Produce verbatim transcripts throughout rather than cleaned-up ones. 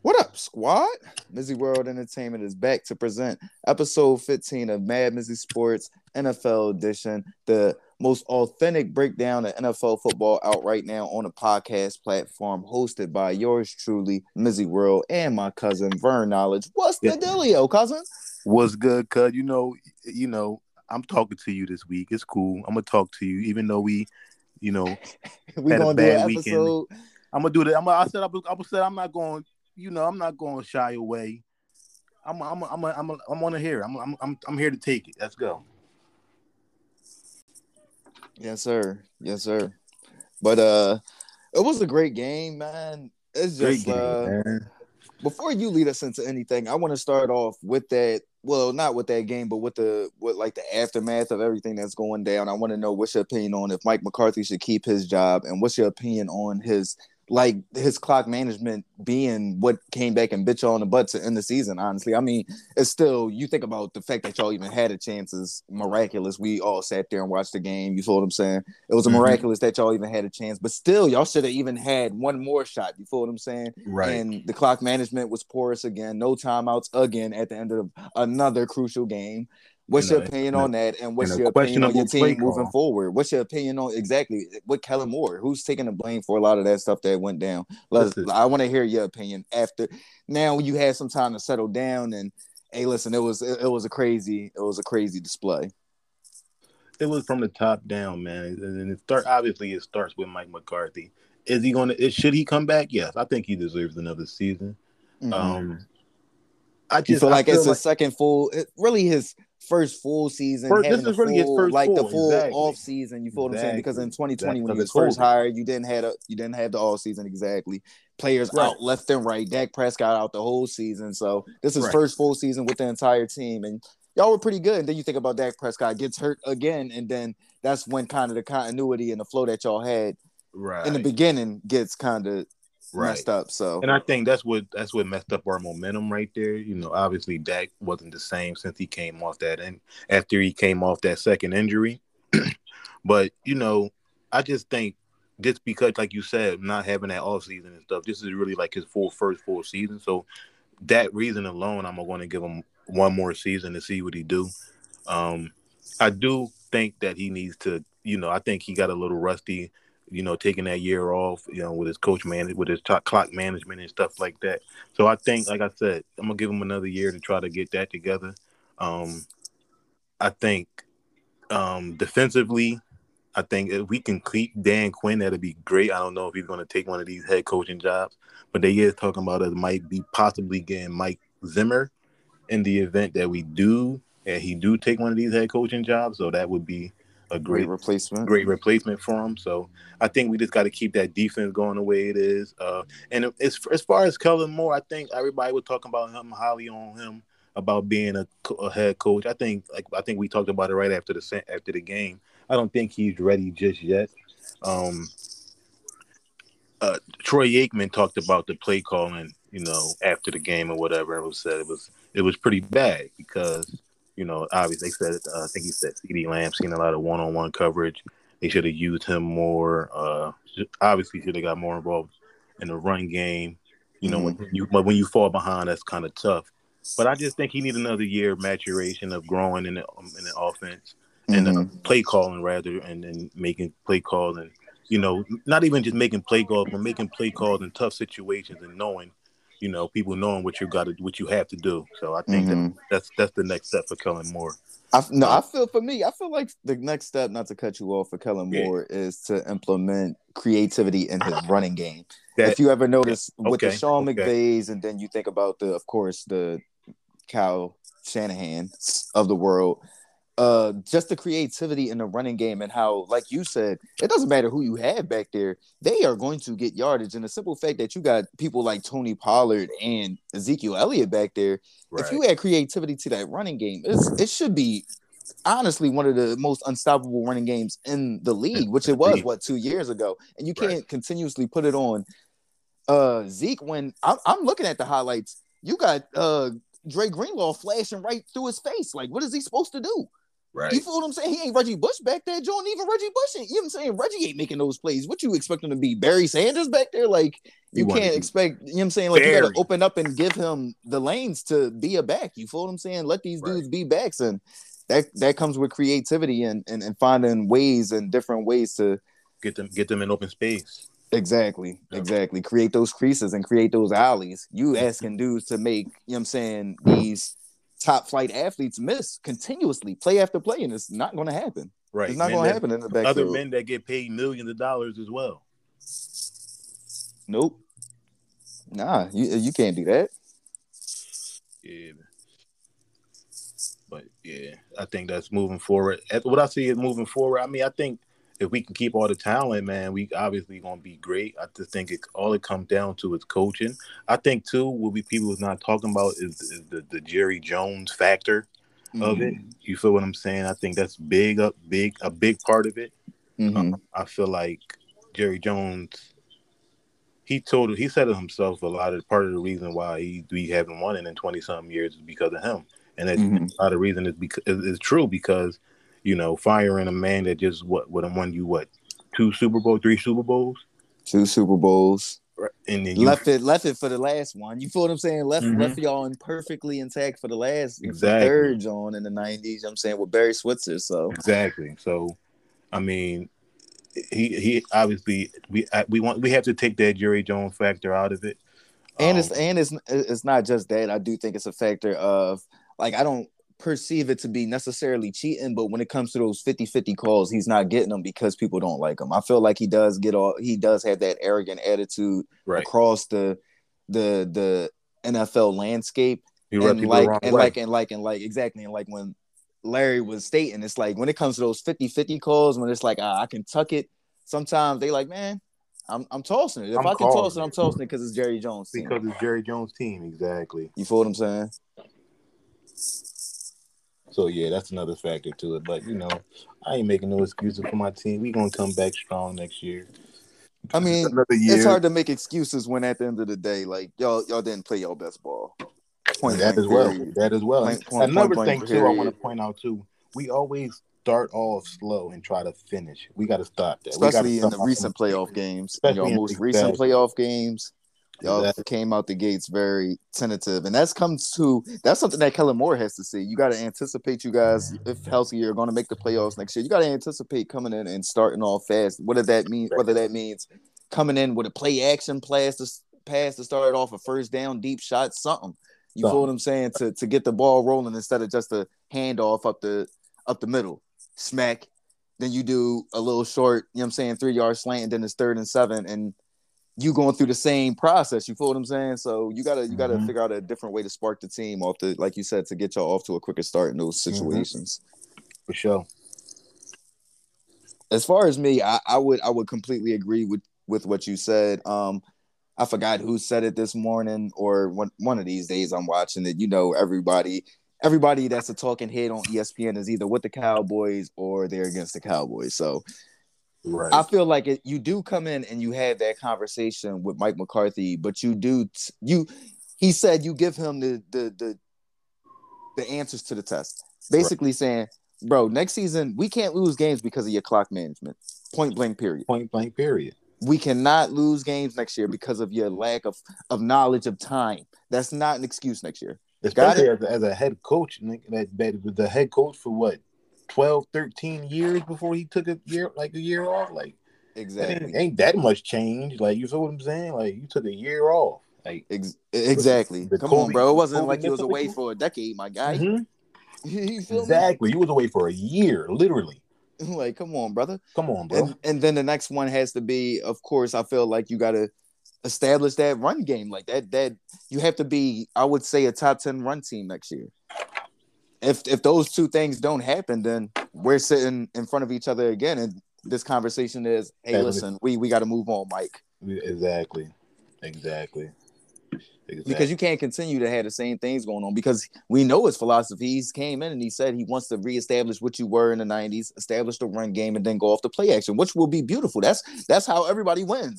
What up, squad? Mizzy World Entertainment is back to present episode fifteen of Mad Mizzy Sports N F L Edition, the most authentic breakdown of N F L football out right now on a podcast platform, hosted by yours truly, Mizzy World, and my cousin Vern Knowledge. What's the Yeah. dealio, cousin? What's good, cuz? You know, you know, I'm talking to you this week. It's cool. I'm gonna talk to you, even though we, you know, We had a gonna do an bad weekend. episode. I'm gonna do that. I'm. I said. I, I said. I'm not going. You know, I'm not going to shy away. I'm. I'm. I'm. I'm. I'm, I'm on to here. I'm. I'm. I'm. I'm here to take it. Let's go. Yes, sir. Yes, sir. But uh, it was a great game, man. It's Great just game, uh. man. Before you lead us into anything, I want to start off with that. Well, not with that game, but with the with like the aftermath of everything that's going down. I want to know what's your opinion on if Mike McCarthy should keep his job, and what's your opinion on his like his clock management being what came back and bit y'all in the butt to end the season. Honestly, I mean, it's still, you think about the fact that y'all even had a chance is miraculous. We all sat there and watched the game. You feel what I'm saying? It was a Mhm. miraculous that y'all even had a chance, but still, y'all should have even had one more shot. You feel what I'm saying? Right. And the clock management was porous again. No timeouts again at the end of another crucial game. What's And your a, opinion and a, on that? And what's and a your opinion on your questionable play team moving call. forward? What's your opinion on exactly what Kellen Moore? Who's taking the blame for a lot of that stuff that went down? Let's, Listen, I want to hear your opinion after. Now you had some time to settle down, and hey, listen, it was it, it was a crazy it was a crazy display. it was from the top down, man. And it start obviously it starts with Mike McCarthy. Is he going to? Should he come back? Yes, I think he deserves another season. Mm-hmm. Um, I You just feel I like it's feel his like second full, it, really his first full season, first, this having the is really his full, first like the full. full off Exactly, season. You feel what I'm saying? Because in exactly, twenty twenty, exactly. when Because he of was first COVID, hired, you didn't have a you didn't have the all season exactly. Players right, out left and right. Dak Prescott out the whole season. So this is right, first full season with the entire team, and y'all were pretty good. And then you think about Dak Prescott gets hurt again, and then that's when kind of the continuity and the flow that y'all had in the right, beginning gets kind of right. messed up. So And I think that's what that's what messed up our momentum right there. You know, obviously Dak wasn't the same since he came off that and after he came off that second injury. But you know, I just think just because, like you said, not having that off season and stuff, this is really like his full first full season. So that reason alone, I'm going to give him one more season to see what he do. Um, I do think that he needs to, you know, I think he got a little rusty, you know, taking that year off, you know, with his coach man, with his t- clock management and stuff like that. So I think, like I said, I'm gonna give him another year to try to get that together. Um, I think um, defensively, I think if we can keep Dan Quinn, that'd be great. I don't know if he's going to take one of these head coaching jobs, but they is talking about it might be possibly getting Mike Zimmer in the event that we do and he do take one of these head coaching jobs. So that would be a great great, replacement. great replacement for him. So I think we just got to keep that defense going the way it is. Uh, and as as far as Kellen Moore, I think everybody was talking about him highly on him about being a, a head coach. I think like I think we talked about it right after the after the game. I don't think he's ready just yet. Um, uh, Troy Aikman talked about the play calling, you know, after the game or whatever. It was said it was it was pretty bad because, you know, obviously they said uh, I think he said CeeDee Lamb seen a lot of one on one coverage. They should have used him more. Uh, obviously should have got more involved in the run game. You know, Mm-hmm. when you but when you fall behind, that's kind of tough. But I just think he needs another year of maturation of growing in the um, in the offense and uh, Mm-hmm. play calling rather, and then making play calls and you know, not even just making play calls, but making play calls in tough situations and knowing, you know, people knowing what you got to, what you have to do. So I think that Mm-hmm. that's that's the next step for Kellen Moore. I no, Uh, I feel for me, I feel like the next step, not to cut you off for Kellen yeah, Moore, is to implement creativity in his running game. that If you ever yeah, notice with the okay, Sean okay, McVays, and then you think about the, of course, the Kyle Shanahan of the world, uh, just the creativity in the running game and how, like you said, it doesn't matter who you have back there, they are going to get yardage. And the simple fact that you got people like Tony Pollard and Ezekiel Elliott back there, if right, you add creativity to that running game, it's, it should be honestly one of the most unstoppable running games in the league, which it was what two years ago, and you right. can't continuously put it on uh Zeke when I'm, I'm looking at the highlights. You got uh Dre Greenlaw flashing right through his face. Like, what is he supposed to do? You Right. feel what I'm saying? He ain't Reggie Bush back there, John. Even Reggie Bush ain't. You know what I'm saying? Reggie ain't making those plays. What you expect him to be? Barry Sanders back there? Like, You you want to can't be expect, you know what I'm saying? Like, you got to Barry. open up and give him the lanes to be a back. You feel what I'm saying? Let these Right. dudes be backs. And that that comes with creativity and, and, and finding ways and different ways to Get them get them in open space. exactly, Yep. exactly create those creases and create those alleys. You asking dudes to make, you know what I'm saying, these top flight athletes miss continuously, play after play, and it's not going to happen. Right. It's not Men going to that happen in the other backfield. men that get paid millions of dollars as well. Nope. Nah, you you can't do that. Yeah. But yeah, I think that's moving forward. What I see is moving forward. I mean, I think if we can keep all the talent, man, we obviously gonna be great. I just think it all it comes down to is coaching. I think too, what we people is not talking about is, is the, the Jerry Jones factor of it. Mm-hmm. You feel what I'm saying? I think that's big up big a big part of it. Mm-hmm. Um, I feel like Jerry Jones, he told he said it himself. A lot of part of the reason why he we haven't won it in twenty something years is because of him, and it's, Mm-hmm. a lot of reason is because is true because you know firing a man that just what would have won you what two Super Bowl, three Super Bowls, Two Super Bowls. right? And then you Left it, left it for the last one. You feel what I'm saying? Left, Mhm. left y'all in perfectly intact for the last, for Exactly. third John in the nineties. You know what I'm saying, with Barry Switzer. So exactly. So I mean, he he obviously we we want we have to take that Jerry Jones factor out of it. and Um, it's and it's it's not just that. I do think it's a factor of like I don't perceive it to be necessarily cheating, but when it comes to those fifty-fifty calls, he's not getting them because people don't like him. I feel like he does get all he does have that arrogant attitude right. across the the the N F L landscape. He rub And people the like wrong and way. like and like and like exactly and like when Larry was stating, it's like when it comes to those fifty-fifty calls, when it's like ah, I can tuck it, sometimes they like, man, I'm I'm tossing it. If I'm I can toss calling it, I'm it. tossing it because it's Jerry Jones' team. Because it's Jerry Jones' team, exactly. You feel what I'm saying? So yeah, that's another factor to it. But you know, I ain't making no excuses for my team. We gonna come back strong next year. I mean, Another year. it's hard to make excuses when at the end of the day, like y'all y'all didn't play your best ball. Point that blank as well. period. That as well. Point, point, Another point thing blank too, I want period. to point out too. We always start off slow and try to finish. We got to stop that. Especially we in the recent playoff games. In Especially your in most recent exactly. playoff games, y'all Exactly. came out the gates very tentative. And that's comes to that's something that Kellen Moore has to see. You got to anticipate you guys, if healthy, are going to make the playoffs next year. You got to anticipate coming in and starting off fast. What does that mean? Whether that means coming in with a play action pass to pass to start off a first down, deep shot, something. You Something. feel what I'm saying? To to get the ball rolling instead of just a handoff up the up the middle. Smack. Then you do a little short, you know what I'm saying, three yard slant, and then it's third and seven, and you going through the same process. You feel what I'm saying? So you gotta you gotta Mhm. figure out a different way to spark the team off the, like you said, to get y'all off to a quicker start in those situations. For sure. As far as me, I, I would I would completely agree with with what you said. Um, I forgot who said it this morning or one one of these days I'm watching it. You know, everybody everybody that's a talking head on E S P N is either with the Cowboys or they're against the Cowboys. So Right. I feel like it, you do come in and you have that conversation with Mike McCarthy, but you do you. He said you give him the the the, the answers to the test, basically right. saying, "Bro, next season we can't lose games because of your clock management." Point blank. Period. Point blank. Period. We cannot lose games next year because of your lack of of knowledge of time. That's not an excuse next year. Especially as a, as a head coach, that that was the head coach for what twelve, thirteen years before he took a year like a year off. Like exactly, ain't, ain't that much change. Like you feel what I'm saying? Like you took a year off. Like Ex- exactly. Come Kobe, on, bro. It wasn't Kobe like you was away for a decade, my guy. Mm-hmm. You feel exactly. me? You was away for a year, literally. Like, come on, brother. Come on, bro. And, and then the next one has to be, of course, I feel like you got to establish that run game. Like that, that you have to be, I would say, a top ten run team next year. If if those two things don't happen, then we're sitting in front of each other again. And this conversation is, hey, exactly. listen, we, we got to move on, Mike. Exactly. Exactly. Exactly. Because you can't continue to have the same things going on, because we know his philosophy. He came in and he said he wants to reestablish what you were in the nineties, establish the run game, and then go off the play action, which will be beautiful. That's that's how everybody wins.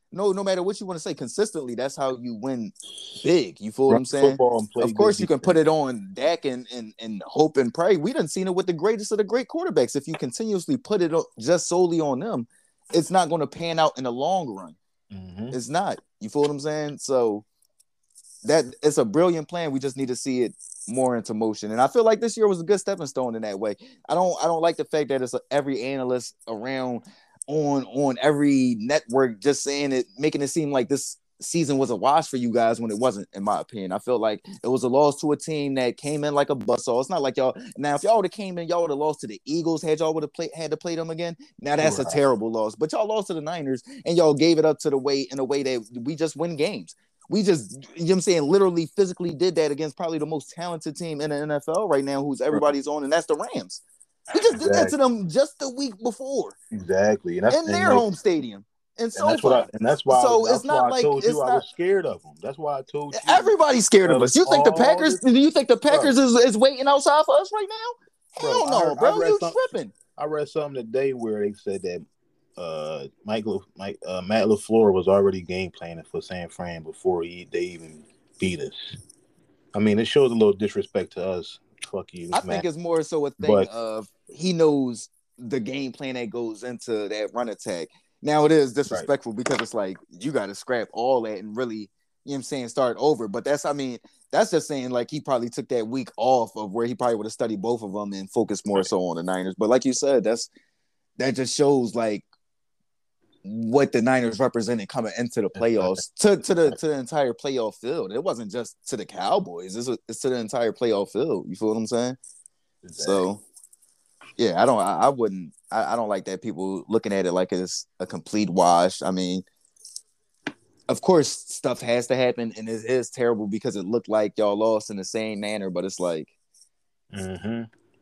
no, no matter what you want to say, consistently, that's how you win big. You feel what Run I'm saying? football and play Of good course, you can put defense. it on Dak and, and and hope and pray. We done seen it with the greatest of the great quarterbacks. If you continuously put it just solely on them, it's not going to pan out in the long run. Mm-hmm. It's not. You feel what I'm saying? So that it's a brilliant plan. We just need to see it more into motion. And I feel like this year was a good stepping stone in that way. I don't I don't like the fact that it's a, every analyst around on on every network just saying it, making it seem like this season was a wash for you guys when it wasn't, in my opinion. I feel like it was a loss to a team that came in like a buzzsaw. It's not like y'all now if y'all would have came in, y'all would have lost to the Eagles, had y'all would have played had to play them again. Now that's right. A terrible loss. But y'all lost to the Niners and y'all gave it up to the way in a way that we just win games. We just, you know what I'm saying, literally physically did that against probably the most talented team in the N F L right now, who's everybody's on, and that's the Rams. We just exactly. did that to them just the week before. Exactly. And that's, in their like, home stadium. And, so and that's what I, and that's why, so that's it's not why like, I told you it's I not, was scared of them. That's why I told you. Everybody's scared of us. You think the Packers, this, do you think the Packers is, is waiting outside for us right now? Bro, Hell no, I, bro. You tripping. I read something today where they said that Uh, Michael, Mike, uh, Matt LaFleur was already game planning for San Fran before he they even beat us. I mean, it shows a little disrespect to us. Fuck you, I Matt. think it's more so a thing but, of he knows the game plan that goes into that run attack. Now it is disrespectful right. because it's like you got to scrap all that and really, you know what I'm saying, start over. But that's, I mean, that's just saying like he probably took that week off of where he probably would have studied both of them and focused more right. so on the Niners. But like you said, that's that just shows like what the Niners represented coming into the playoffs to, to the to the entire playoff field. It wasn't just to the Cowboys. It's, a, it's to the entire playoff field. You feel what I'm saying? Exactly. So, yeah, I don't. I, I wouldn't. I, I don't like that people looking at it like it's a complete wash. I mean, of course, stuff has to happen, and it is terrible because it looked like y'all lost in the same manner. But it's like, mm-hmm.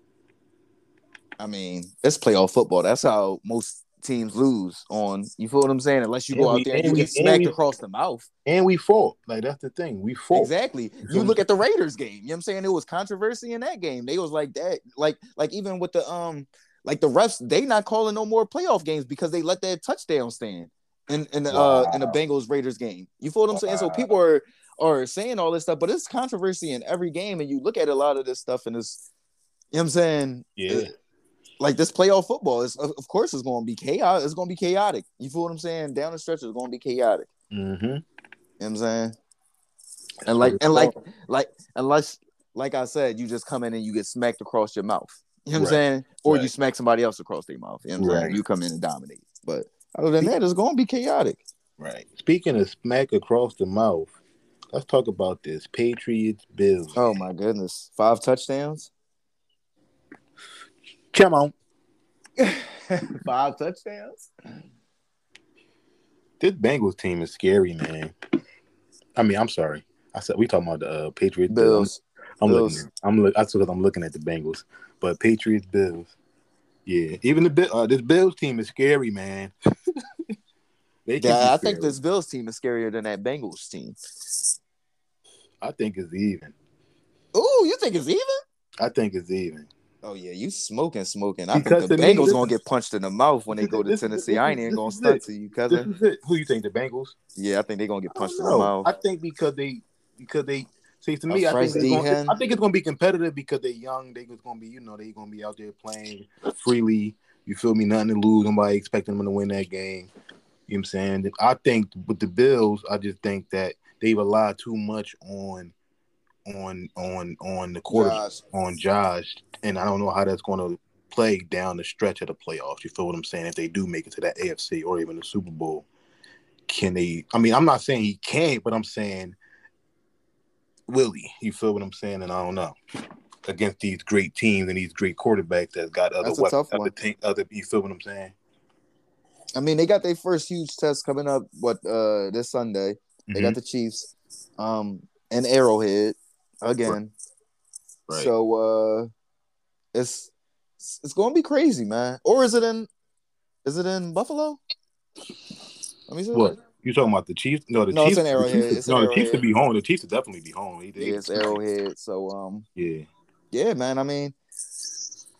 I mean, it's playoff football. That's how most teams lose on, you feel what I'm saying? Unless you and go we, out there and, and you we, get smacked we, across the mouth. And we fought. Like, that's the thing. We fought. Exactly. You look at the Raiders game. You know what I'm saying? It was controversy in that game. They was like that. Like, like even with the um, like the refs, they not calling no more playoff games because they let that touchdown stand in, in the wow. uh in the Bengals Raiders game. You feel what I'm wow. saying? So people are are saying all this stuff, but it's controversy in every game, and you look at a lot of this stuff and it's, you know what I'm saying? Yeah. It, Like this playoff football is, of course, it's going to be chaotic. It's going to be chaotic. You feel what I'm saying? Down the stretch, it's going to be chaotic. Mm-hmm. You know what I'm saying? And like, and like, like, unless, like I said, you just come in and you get smacked across your mouth. You know what right. I'm saying? Or right. you smack somebody else across their mouth. You know what I'm right. saying? You come in and dominate. But other than that, it's going to be chaotic. Right. Speaking of smack across the mouth, let's talk about this Patriots Bills. Oh my goodness! Five touchdowns. Come on. Five touchdowns. This Bengals team is scary, man. I mean, I'm sorry. I said we talking about the uh, Patriots Bills. I'm, I'm Bills. looking. I'm look. That's because I'm looking at the Bengals, but Patriots Bills. Yeah, even the uh, this Bills team is scary, man. they yeah, I think this Bills team is scarier than that Bengals team. I think it's even. Oh, you think it's even? I think it's even. Oh yeah, you smoking, smoking. I because think the Bengals me, gonna get punched in the mouth when they go to this, Tennessee. This, I ain't even gonna stunt to you, cousin. Who you think, the Bengals? Yeah, I think they're gonna get punched in the mouth. I think because they, because they. See, to me, I think, gonna, I think it's gonna be competitive because they're young. They're gonna be, you know, they're gonna be out there playing freely. You feel me? Nothing to lose. Nobody expecting them to win that game. You know what I'm saying? I think with the Bills, I just think that they rely too much on. on on on the quarter Josh. on Josh, and I don't know how that's going to play down the stretch of the playoffs. You feel what I'm saying? If they do make it to that A F C or even the Super Bowl, can they? I mean, I'm not saying he can't, but I'm saying will he? You feel what I'm saying? And I don't know against these great teams and these great quarterbacks that's got other that's weapons, other, team, other. You feel what I'm saying? I mean, they got their first huge test coming up. What uh this Sunday? They mm-hmm. got the Chiefs, um, and Arrowhead. Again, right. so uh, it's it's gonna be crazy, man. Or is it in? Is it in Buffalo? Let me see. What you talking about? The Chiefs? No, the no, Chiefs. It's an Arrowhead. The Chiefs, it's no, an the Arrowhead. Chiefs to be home. The Chiefs to definitely be home. They, yeah, it's Arrowhead. So um, yeah, yeah, man. I mean,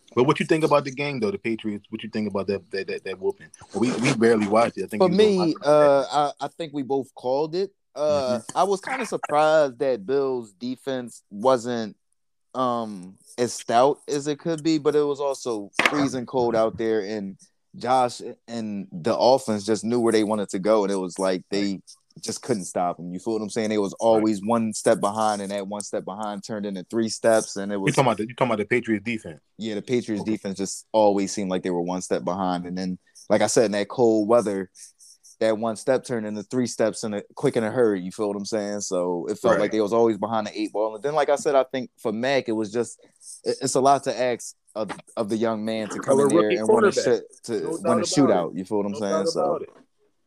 But what you think about the game though, the Patriots? What you think about that that that, that whooping? We we barely watched it. I think For you was on my me, uh, I, I think we both called it. mm-hmm. Uh, I was kind of surprised that Bills defense wasn't um as stout as it could be, but it was also freezing cold out there, and Josh and the offense just knew where they wanted to go, and it was like Right. they just couldn't stop them. You feel what I'm saying? They was Right. always one step behind, and that one step behind turned into three steps, and it You was talking about the, you talking about the Patriots defense? yeah, the Patriots Okay. defense just always seemed like they were one step behind, and then like I said, in that cold weather, that one step turned into three steps in a quick in a hurry. You feel what I'm saying? So it felt Right. like they was always behind the eight ball. And then, like I said, I think for Mac, it was just it's a lot to ask of, of the young man to come Oh, a in there rookie and win a quarterback. shit to No win a doubt about it. shootout. You feel what I'm No saying? doubt So about it.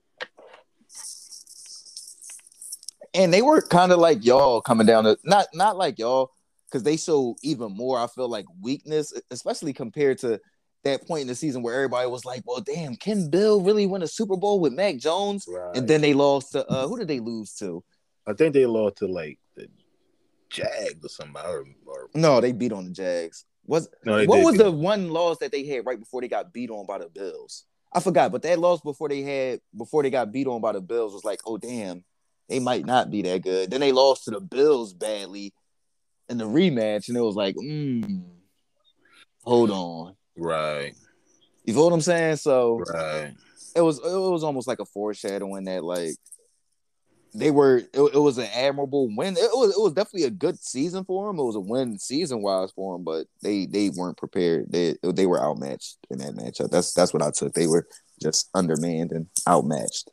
and they were kind of like y'all coming down to not not like y'all because they show even more. I feel like weakness, especially compared to that point in the season where everybody was like, "Well, damn, can Bill really win a Super Bowl with Mac Jones?" Right. And then they lost to uh, who did they lose to? I think they lost to like the Jags or somebody. Or, or... No, they beat on the Jags. Was no, they what did was beat the them. one loss that they had right before they got beat on by the Bills? I forgot, but that loss before they had before they got beat on by the Bills was like, oh damn, they might not be that good. Then they lost to the Bills badly in the rematch, and it was like, mm, hold on. Right. You feel what I'm saying? So right. it was it was almost like a foreshadowing that like they were it, it was an admirable win. It was it was definitely a good season for them. It was a win season wise for them, but they they weren't prepared. They they were outmatched in that matchup. That's that's what I took. They were just undermanned and outmatched.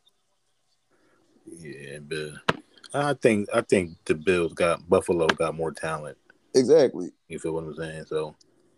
Yeah, but I think I think the Bills got Buffalo got more talent. Exactly. You feel what I'm saying? So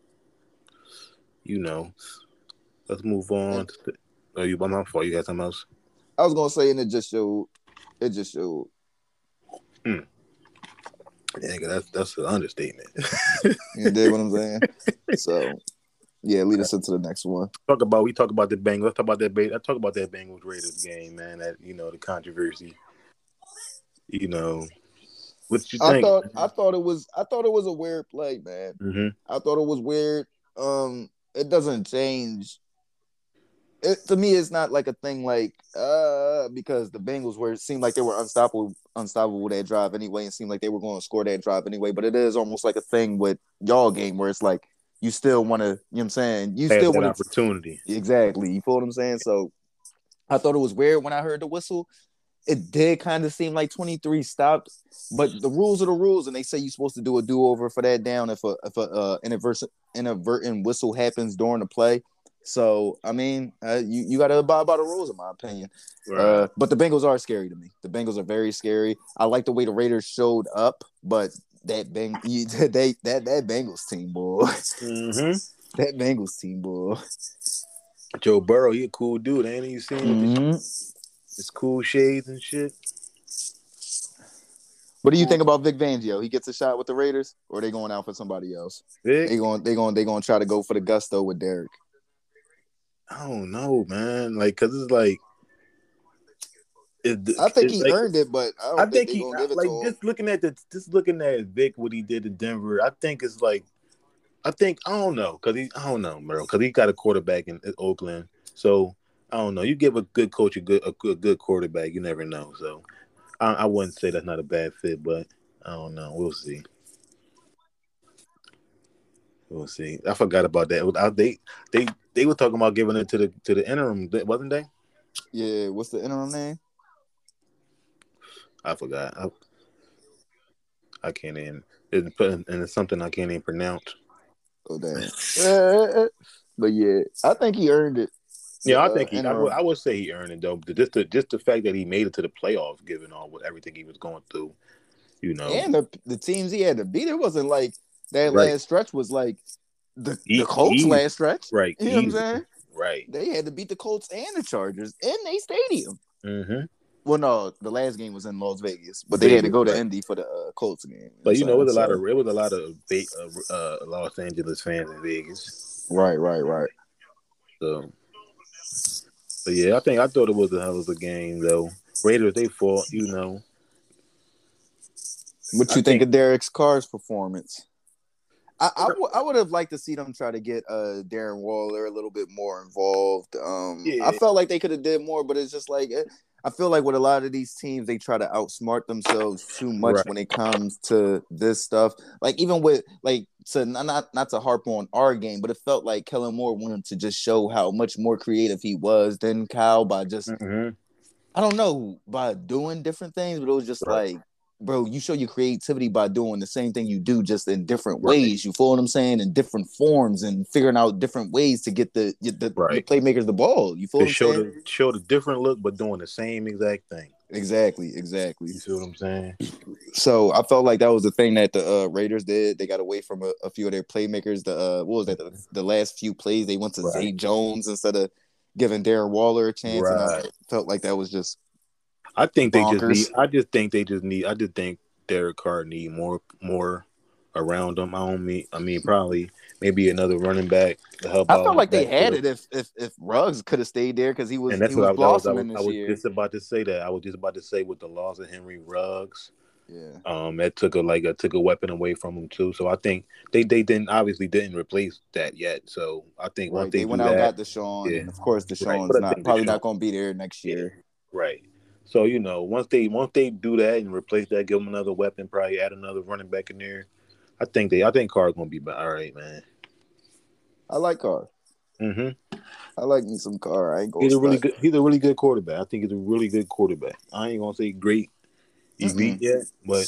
you know, let's move on. And, to, oh, you by my fault. You got something else? I was gonna say, and it just showed. It just showed. Hmm. Yeah, that's that's an understatement. You dig what I'm saying? So, yeah, lead us into the next one. Talk about we talk about the Bengals. Let's talk about that. I talk about that Bengals Raiders game, man. That you know the controversy. You know, what you I think? thought I thought it was I thought it was a weird play, man. Mm-hmm. I thought it was weird. Um, it doesn't change. It, to me, it's not like a thing like uh because the Bengals were it seemed like they were unstoppable, unstoppable that drive anyway, and seemed like they were going to score that drive anyway. But it is almost like a thing with y'all game where it's like you still want to, you know what I'm saying? You Have still that want to opportunity. exactly. You feel what I'm saying? So I thought it was weird when I heard the whistle. It did kind of seem like twenty-three stopped, but the rules are the rules, and they say you're supposed to do a do-over for that down if a if a uh, inadvertent inadvertent whistle happens during the play. So I mean, uh, you you got to abide by the rules, in my opinion. Right. Uh, but the Bengals are scary to me. The Bengals are very scary. I like the way the Raiders showed up, but that bang you, they that that Bengals team, boy. Mm-hmm. That Bengals team, boy. Joe Burrow, he a cool dude, ain't he? You seen with Mm-hmm. his, his cool shades and shit. What do you think about Vic Fangio? He gets a shot with the Raiders, or are they going out for somebody else? Vic? They going they going they going to try to go for the gusto with Derek. I don't know, man. Like, cause it's like, it, I think it's he like, earned it, but I don't I think, think they he gonna give it like to him. just looking at the just looking at Vic what he did in Denver. I think it's like, I think I don't know, cause he I don't know, bro, cause he got a quarterback in, in Oakland, so I don't know. You give a good coach a good a good, good quarterback, you never know. So I, I wouldn't say that's not a bad fit, but I don't know. We'll see. We'll see. I forgot about that. I, they they they were talking about giving it to the to the interim, wasn't they? Yeah, what's the interim name? I forgot. I, I can't even. It's putting and it's something I can't even pronounce. Oh damn. But yeah, I think he earned it. The, Yeah, I uh, think he. I would. interim. I would say he earned it though. Just the just the fact that he made it to the playoffs, given all with everything he was going through, you know. And the the teams he had to beat, it wasn't like that Right. last stretch was like the E- the Colts easy. last stretch. Right. You know Easy. what I'm saying? Right. They had to beat the Colts and the Chargers in their stadium. Mm-hmm. Well, no, the last game was in Las Vegas, but they Vegas, had to go to right. Indy for the uh, Colts game. You but you know, it was a so, lot of it was a lot of uh, uh, Los Angeles fans in Vegas. Right, right, right. So, but yeah, I think I thought it was a hell of a game though. Raiders, they fought, you know. What you I think, think of Derek Carr's performance? I, I, w- I would have liked to see them try to get uh Darren Waller a little bit more involved. Um, I Yeah, felt like they could have did more, but it's just like eh, I feel like with a lot of these teams, they try to outsmart themselves too much right. when it comes to this stuff. Like even with like to not not to harp on our game, but it felt like Kellen Moore wanted to just show how much more creative he was than Kyle by just Mm-hmm. I don't know by doing different things, but it was just Right, like, bro, you show your creativity by doing the same thing you do, just in different right, ways. You feel what I'm saying? In different forms and figuring out different ways to get the the, the right. playmakers the ball. You feel To what I'm show saying? the show the different look, but doing the same exact thing. Exactly, exactly. You see what I'm saying? So I felt like that was the thing that the uh, Raiders did. They got away from a, a few of their playmakers. The uh, what was that? The, the last few plays they went to Right, Zay Jones instead of giving Darren Waller a chance, and I right. felt like that was just I think they just need. bonkers. I just think they just need. I just think Derek Carr need more more around them. I don't mean. I mean probably maybe another running back to help I out felt in the like they had backfield. it if if if Ruggs could have stayed there because he And was he that's what was I that was I was blossoming I this was year. just about to say that. I was just about to say with the loss of Henry Ruggs, Yeah, um, that took a like a took a weapon away from him too. So I think they they didn't obviously didn't replace that yet. So I think once right. they They went do out that, got Deshaun, yeah, and of course right. But Deshaun's I not think probably Deshaun, not going to be there next yeah, year. right. So you know, once they once they do that and replace that, give them another weapon, probably add another running back in there. I think they I think Carr's gonna be all right, man. I like Carr. Mm-hmm. I like me some Carr. I ain't going He's to a really stunt. good he's a really good quarterback. I think he's a really good quarterback. I ain't gonna say great elite Mm-mm. yet, but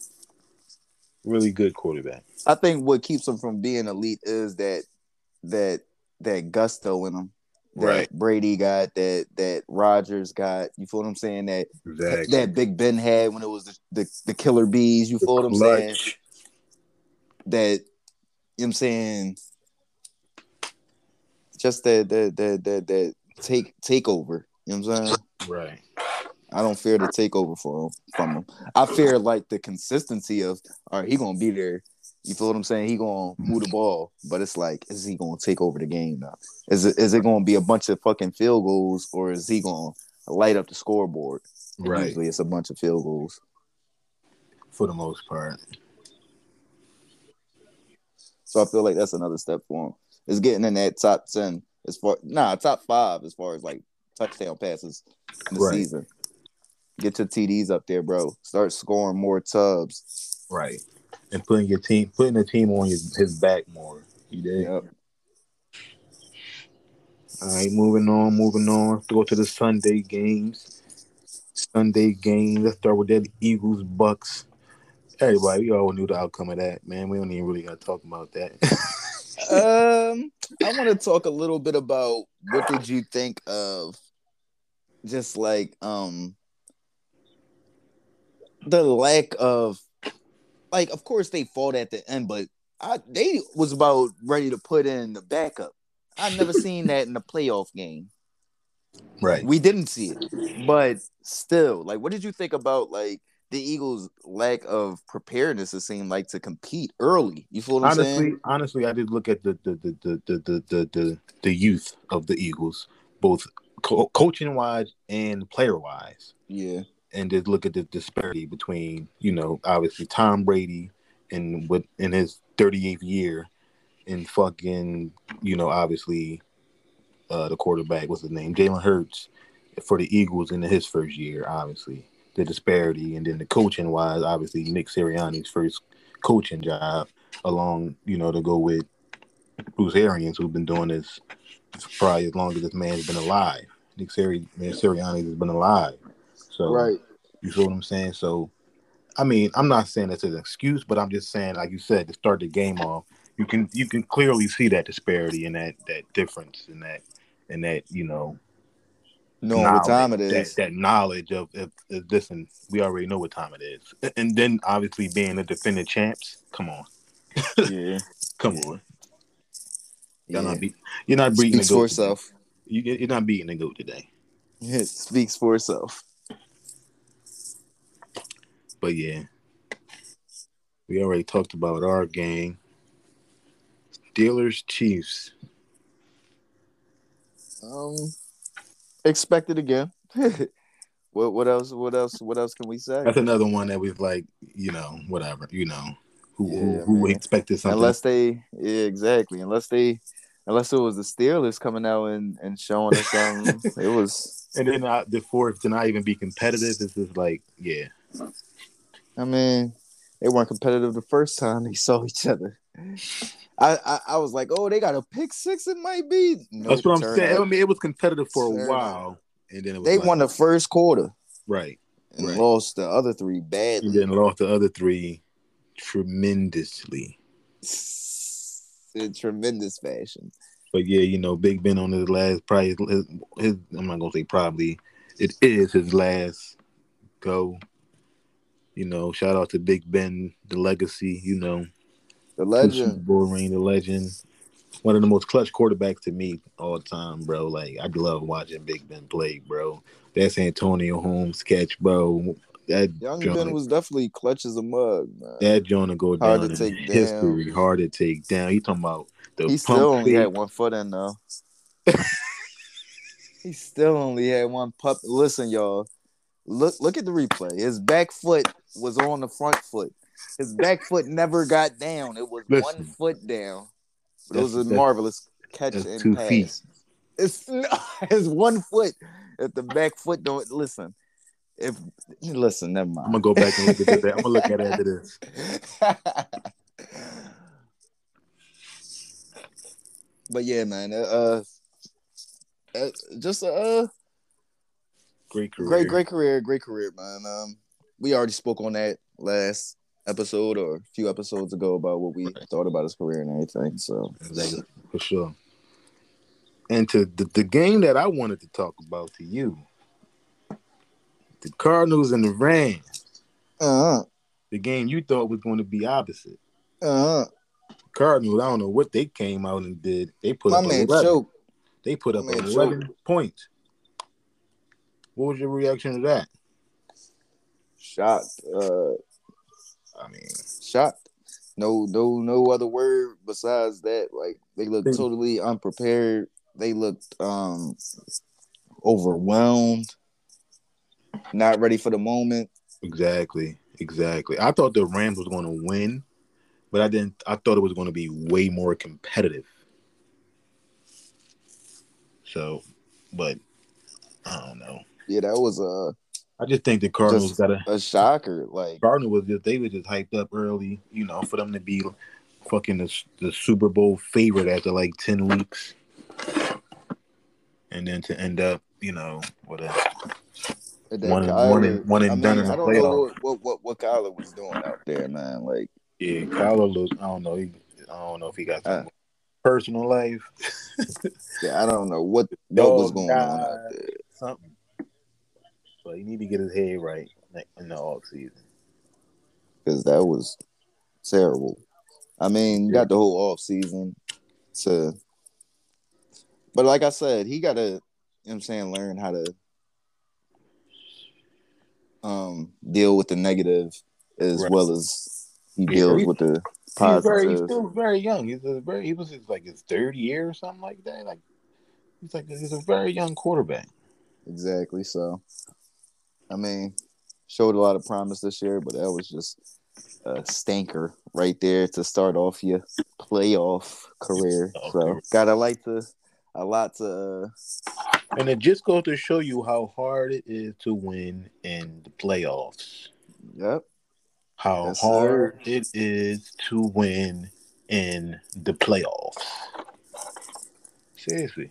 really good quarterback. I think what keeps him from being elite is that that that gusto in him Right. that Brady got, that that Rogers got. You feel what I'm saying? That Exactly. that Big Ben had when it was the, the, the killer bees. You The feel what I'm saying? clutch. That you know what I'm saying just that that that that that take takeover. You know what I'm saying? Right. I don't fear the takeover for him, from him. I fear like the consistency of all right, he gonna be there. You feel what I'm saying? He gonna move the ball, but it's like, is he gonna take over the game now? Is it is it gonna be a bunch of fucking field goals, or is he gonna light up the scoreboard? And Right. usually it's a bunch of field goals. For the most part. So I feel like that's another step for him. Is getting in that top ten as far nah top five as far as like touchdown passes in the Right. season. Get your T Ds up there, bro. Start scoring more tubs. Right. And putting your team putting the team on his, his back more. You did? Yep. All right, moving on, moving on. Let's go to the Sunday games. Sunday game. Let's start with that Eagles Bucks. Everybody, we all knew the outcome of that, man. We don't even really got to talk about that. Um, I want to talk a little bit about what did you think of just like um the lack of like of course they fought at the end, but I they was about ready to put in the backup. I've never seen that in the playoff game. Right. We didn't see it, but still, like, what did you think about like the Eagles' lack of preparedness? It seemed like to compete early. You feel what I'm saying? Honestly, honestly, I did look at the the the the the the the, the, the youth of the Eagles, both co- coaching wise and player wise, Yeah, and just look at the disparity between, you know, obviously Tom Brady and with in his thirty-eighth year, and fucking, you know, obviously uh, the quarterback, what's his name, Jalen Hurts, for the Eagles in his first year, obviously the disparity, and then the coaching wise, obviously Nick Sirianni's first coaching job, along, you know, to go with Bruce Arians, who's been doing this probably as long as this man's been alive. Nick Siri- man, Sirianni has been alive, so right. you feel what I'm saying. So I mean, I'm not saying that's an excuse, but I'm just saying, like you said, to start the game off, you can you can clearly see that disparity and that that difference and that and that you know Knowing what knowledge time it that is. that knowledge of, of, of listen, we already know what time it is, and then obviously being the defending champs. Come on, Yeah, come yeah, on, you're yeah. not beat, you're not beating the Speaks for goat today. itself. You, you're not beating the goat today. It speaks for itself. But yeah, we already talked about our game. Steelers Chiefs. Um, expect it again. what what else? What else? What else can we say? That's another one that was like, you know, whatever, you know. who who Yeah, who man. expected something. Unless they, yeah, exactly. Unless they, unless it was the Steelers coming out and, and showing us something. It was. And then uh, the fourth to not even be competitive is just like, yeah. I mean, they weren't competitive the first time they saw each other. I, I, I was like, oh, they got a pick six. It might be. Nope, That's what I'm turn saying. up. I mean, it was competitive for a Turn while, up. and then it was They like, won the first quarter. Right. And right. lost the other three badly. And then lost the other three tremendously. In tremendous fashion. But yeah, you know, Big Ben on his last, probably his, his I'm not gonna say probably, it is his last go. You know, shout out to Big Ben, the legacy. You know, the legend, two Super legend, Bowl ring, the legend. One of the most clutch quarterbacks to me all time, bro. Like I love watching Big Ben play, bro. That's Antonio Holmes catch, bro. That young joint, Ben was definitely clutch as a mug, man. That joint to go Hard down to in take history. down. Hard to take down. He talking about the He pump still only fake. had one foot in though. He still only had one pup. Listen, y'all. Look look at the replay. His back foot was on the front foot. His back foot never got down. It was Listen, one foot down. But it that's, was a that's, marvelous catch that's and two pass. feet. It's it's one foot. If the back foot don't listen. If listen, never mind. I'm gonna go back and look at that. I'm gonna look at it after this. But yeah, man. Uh, uh just a uh, great career. Great, great career, great career, man. Um, we already spoke on that last episode or a few episodes ago about what we right. thought about his career and everything. So exactly, for sure. And to the, the game that I wanted to talk about to you, the Cardinals and the Rams. Uh-huh. The game you thought was going to be opposite. Uh-huh. Cardinals, I don't know what they came out and did. They put My up man eleven. choked. They put My up man eleven choked. points. What was your reaction to that? Shocked. Uh, I mean, shocked. No, no, no other word besides that. Like they looked totally unprepared. They looked um overwhelmed, not ready for the moment. Exactly, exactly. I thought the Rams was going to win, but I didn't. I thought it was going to be way more competitive. So, but I don't know. Yeah, that was a. I just think the Cardinals just got a, a shocker. Like Cardinals was just they were just hyped up early, you know, for them to be fucking the, the Super Bowl favorite after like ten weeks, and then to end up, you know, whatever. One and, Kyler, one and one and I mean, done in the I don't playoffs. know what, what what what Kyler was doing out there, man. Like, yeah, Kyler look. I don't know. He, I don't know if he got some I, personal life. yeah, I don't know what what was going on out there. Something. But he need to get his head right in the off season. Because that was terrible. I mean, you got the whole off season to, but like I said, he got to, you know what I'm saying, learn how to um deal with the negative as right. well as he yeah, deals with the positive. He's, he's still very young. He's a very he was his, like his third year or something like that. Like he's like he's a very young quarterback. Exactly. So, I mean, showed a lot of promise this year, but that was just a stinker right there to start off your playoff career. So, gotta like to a lot to. Uh, and it just goes to show you how hard it is to win in the playoffs. Yep. How yes, hard sir. it is to win in the playoffs. Seriously.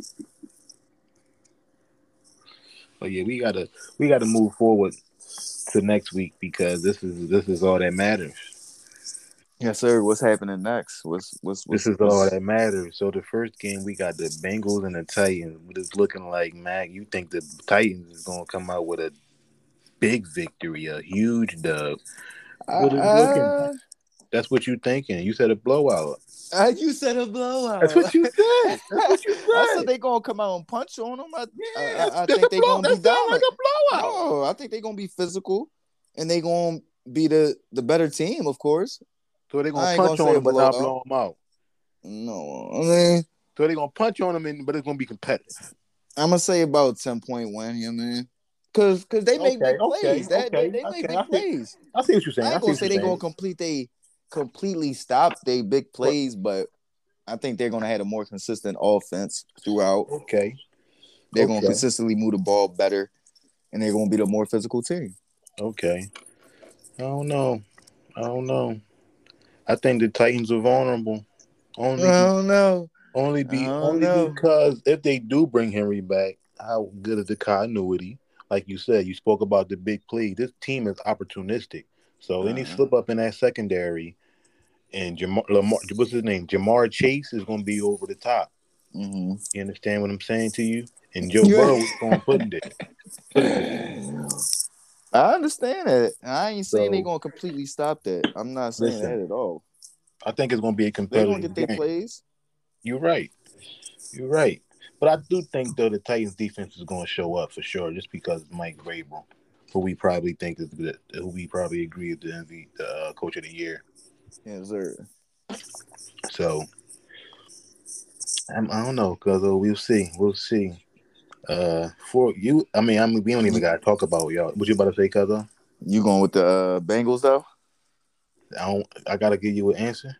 But yeah, we gotta we gotta move forward to next week because this is this is all that matters. Yes, sir. What's happening next? What's what's, what's this is what's... all that matters. So the first game we got the Bengals and the Titans. It's looking like Mac. You think the Titans is gonna come out with a big victory, a huge dub? What is uh, looking? That's what you thinking. You said a blowout. Uh, you said a blowout. That's what you said. That's what you said. I said they gonna come out and punch on them. I, yeah, I, I, I think they gonna be dominant. Like a blowout. No, I think they gonna be physical, and they gonna be the, the better team, of course. So they gonna punch gonna on them, but not blow them out. No, I mean, so they gonna punch on them, and, but it's gonna be competitive. I'm gonna say about ten point win, yeah, man. Cause, cause they make okay, big plays. Okay, that, okay, they, they okay. make big I see, plays. I see what you're saying. I ain't I gonna say they saying. gonna complete they completely stop they big plays, but I think they're gonna have a more consistent offense throughout. Okay. They're okay. gonna consistently move the ball better, and they're gonna be the more physical team. Okay. I don't know. I don't know. I think the Titans are vulnerable. I Only, don't know. only I be, don't only know. because if they do bring Henry back, how good is the continuity? Like you said, you spoke about the big play. This team is opportunistic. So any Uh-huh. slip up in that secondary, and Jamar, Lamar, what's his name? Jamar Chase is going to be over the top. Mm-hmm. You understand what I'm saying to you? And Joe Burrow is going to put it there. Put it there. I understand that. I ain't saying they're So gonna completely stop that. I'm not saying listen, that at all. I think it's going to be a They're gonna get competitive their game. plays. You're right. You're right. But I do think though the Titans defense is going to show up for sure, just because Mike Vrabel, who we probably think is the, who we probably agree is the M V, the uh, coach of the year. Yes, sir. So I'm, I don't know, cause uh, we'll see. We'll see. Uh, for you, I mean, I mean, we don't even got to talk about y'all. What you about to say, cuz? Uh? You going with the uh, Bengals though? I don't. I gotta give you an answer.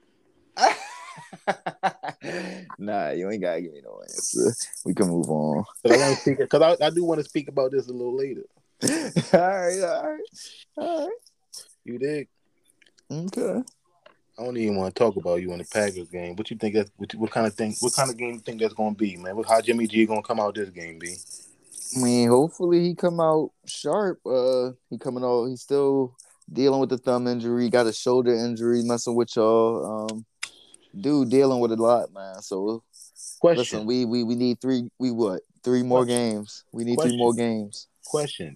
Nah, you ain't gotta give me no answer. We can move on. But I want to speak because I, I do want to speak about this a little later. all right, all right, all right. You dig? Okay. I don't even want to talk about you in the Packers game. What you think? That what, what kind of thing? What kind of game you think that's gonna be, man? What, how Jimmy G gonna come out this game, B? I mean, hopefully he come out sharp. Uh, he coming out. He's still dealing with the thumb injury. Got a shoulder injury, messing with y'all. Um, dude, dealing with a lot, man. So Question. listen, we we we need three. We what? Three more Question. games. We need Question. three more games. Question.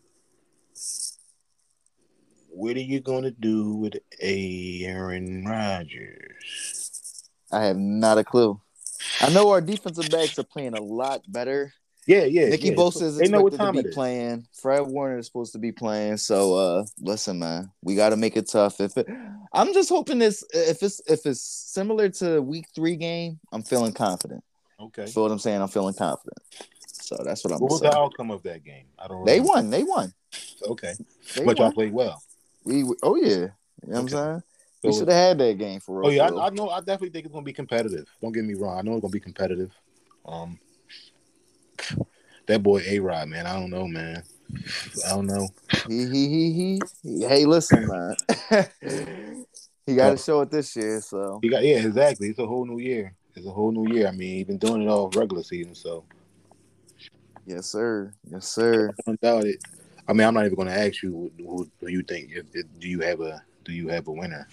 What are you gonna do with Aaron Rodgers? I have not a clue. I know our defensive backs are playing a lot better. Yeah, yeah, Nicky yeah. Bosa is They know what expected to time be it is. playing. Fred Warner is supposed to be playing. So, uh, listen, man, we got to make it tough. If it, I'm just hoping this, if it's if it's similar to Week Three game, I'm feeling confident. Okay. You feel what I'm saying? I'm feeling confident. So that's what I'm. What was saying. the outcome of that game? I don't. They remember. won. They won. Okay. They but won. y'all played well. We. Oh yeah. You know what I'm Okay. saying? So, we should have had that game for real. Oh yeah, for real. I, I know. I definitely think it's gonna be competitive. Don't get me wrong. I know it's gonna be competitive. Um, that boy A Rod, man. I don't know, man. I don't know. He he he he. he hey, listen, man. he got to show it this year. So he got yeah, exactly. It's a whole new year. It's a whole new year. I mean, he's been doing it all regular season, so yes, sir. Yes, sir. I don't doubt it. I mean, I'm not even gonna ask you who, who you think. If, if, do you have a Do you have a winner?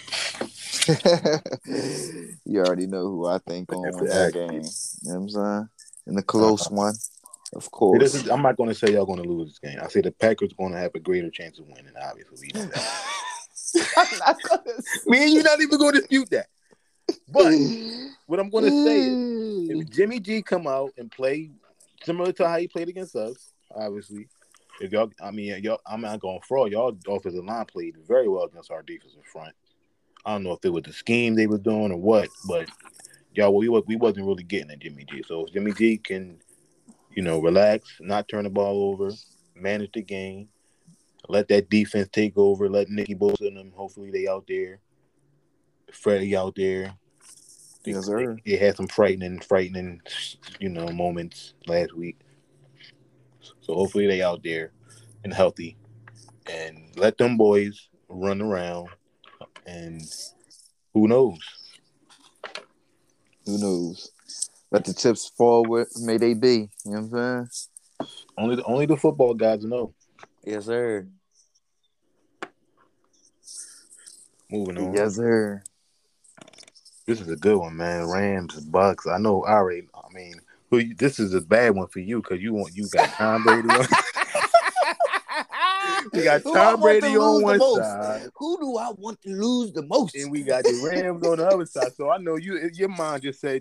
You already know who I think I on have to that ask game. you. You know what I'm saying? In the close Uh, one, of See, course. this is, I'm not going to say y'all going to lose this game. I say the Packers going to have a greater chance of winning. Obviously, we know that. I'm not gonna Me and you not even going to dispute that. But what I'm going to say is, if Jimmy G come out and play similar to how he played against us, obviously, if y'all, I mean, y'all, I'm not going to fraud. Y'all offensive line played very well against our defensive front. I don't know if it was the scheme they were doing or what, but y'all, we we wasn't really getting at Jimmy G. So if Jimmy G can, you know, relax, not turn the ball over, manage the game, let that defense take over, let Nicky Bosa and them, hopefully they out there, Freddie out there. They, yes, sir. They, they had some frightening, frightening, you know, moments last week. So hopefully they out there and healthy, and let them boys run around, and who knows? Who knows? Let the chips fall where may they be. You know what I'm saying? Only the only the football guys know. Yes, sir. Moving on. Yes, sir. This is a good one, man. Rams, Bucks. I know. I already. I mean, who? You, this is a bad one for you because you want you got Tom Brady on. We got Tom Brady on one side. Who do I want to lose the most? And we got the Rams on the other side. So I know you. Your mind just said.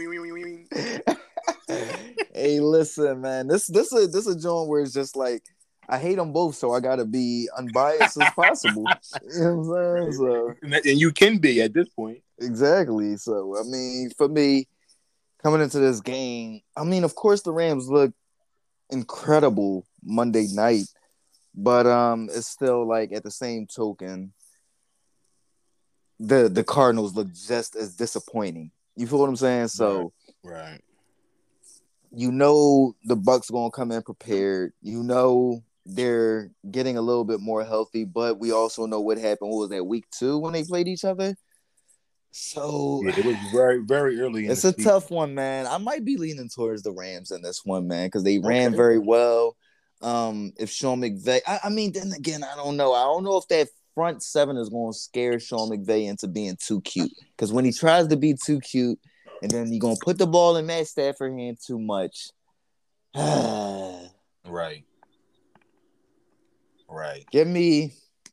Hey, listen, man. This this a this a joint where it's just like I hate them both, so I gotta be unbiased as possible. You know what I'm saying? So, and you can be at this point. Exactly. So I mean, for me, coming into this game, I mean, of course the Rams look incredible Monday night, but um, it's still like at the same token, the the Cardinals look just as disappointing. You feel what I'm saying? Right. So Right. you know the Bucks gonna come in prepared. You know they're getting a little bit more healthy, but we also know what happened. What was that, week two when they played each other? So Yeah, it was very, very early in the it's a season. tough one, man. I might be leaning towards the Rams in this one, man, because they ran Okay. very well. Um, if Sean McVay, I, I mean, then again, I don't know. I don't know if that front seven is going to scare Sean McVay into being too cute. Because when he tries to be too cute, and then you're going to put the ball in Matt Stafford's hand too much. Right. Right. Give me,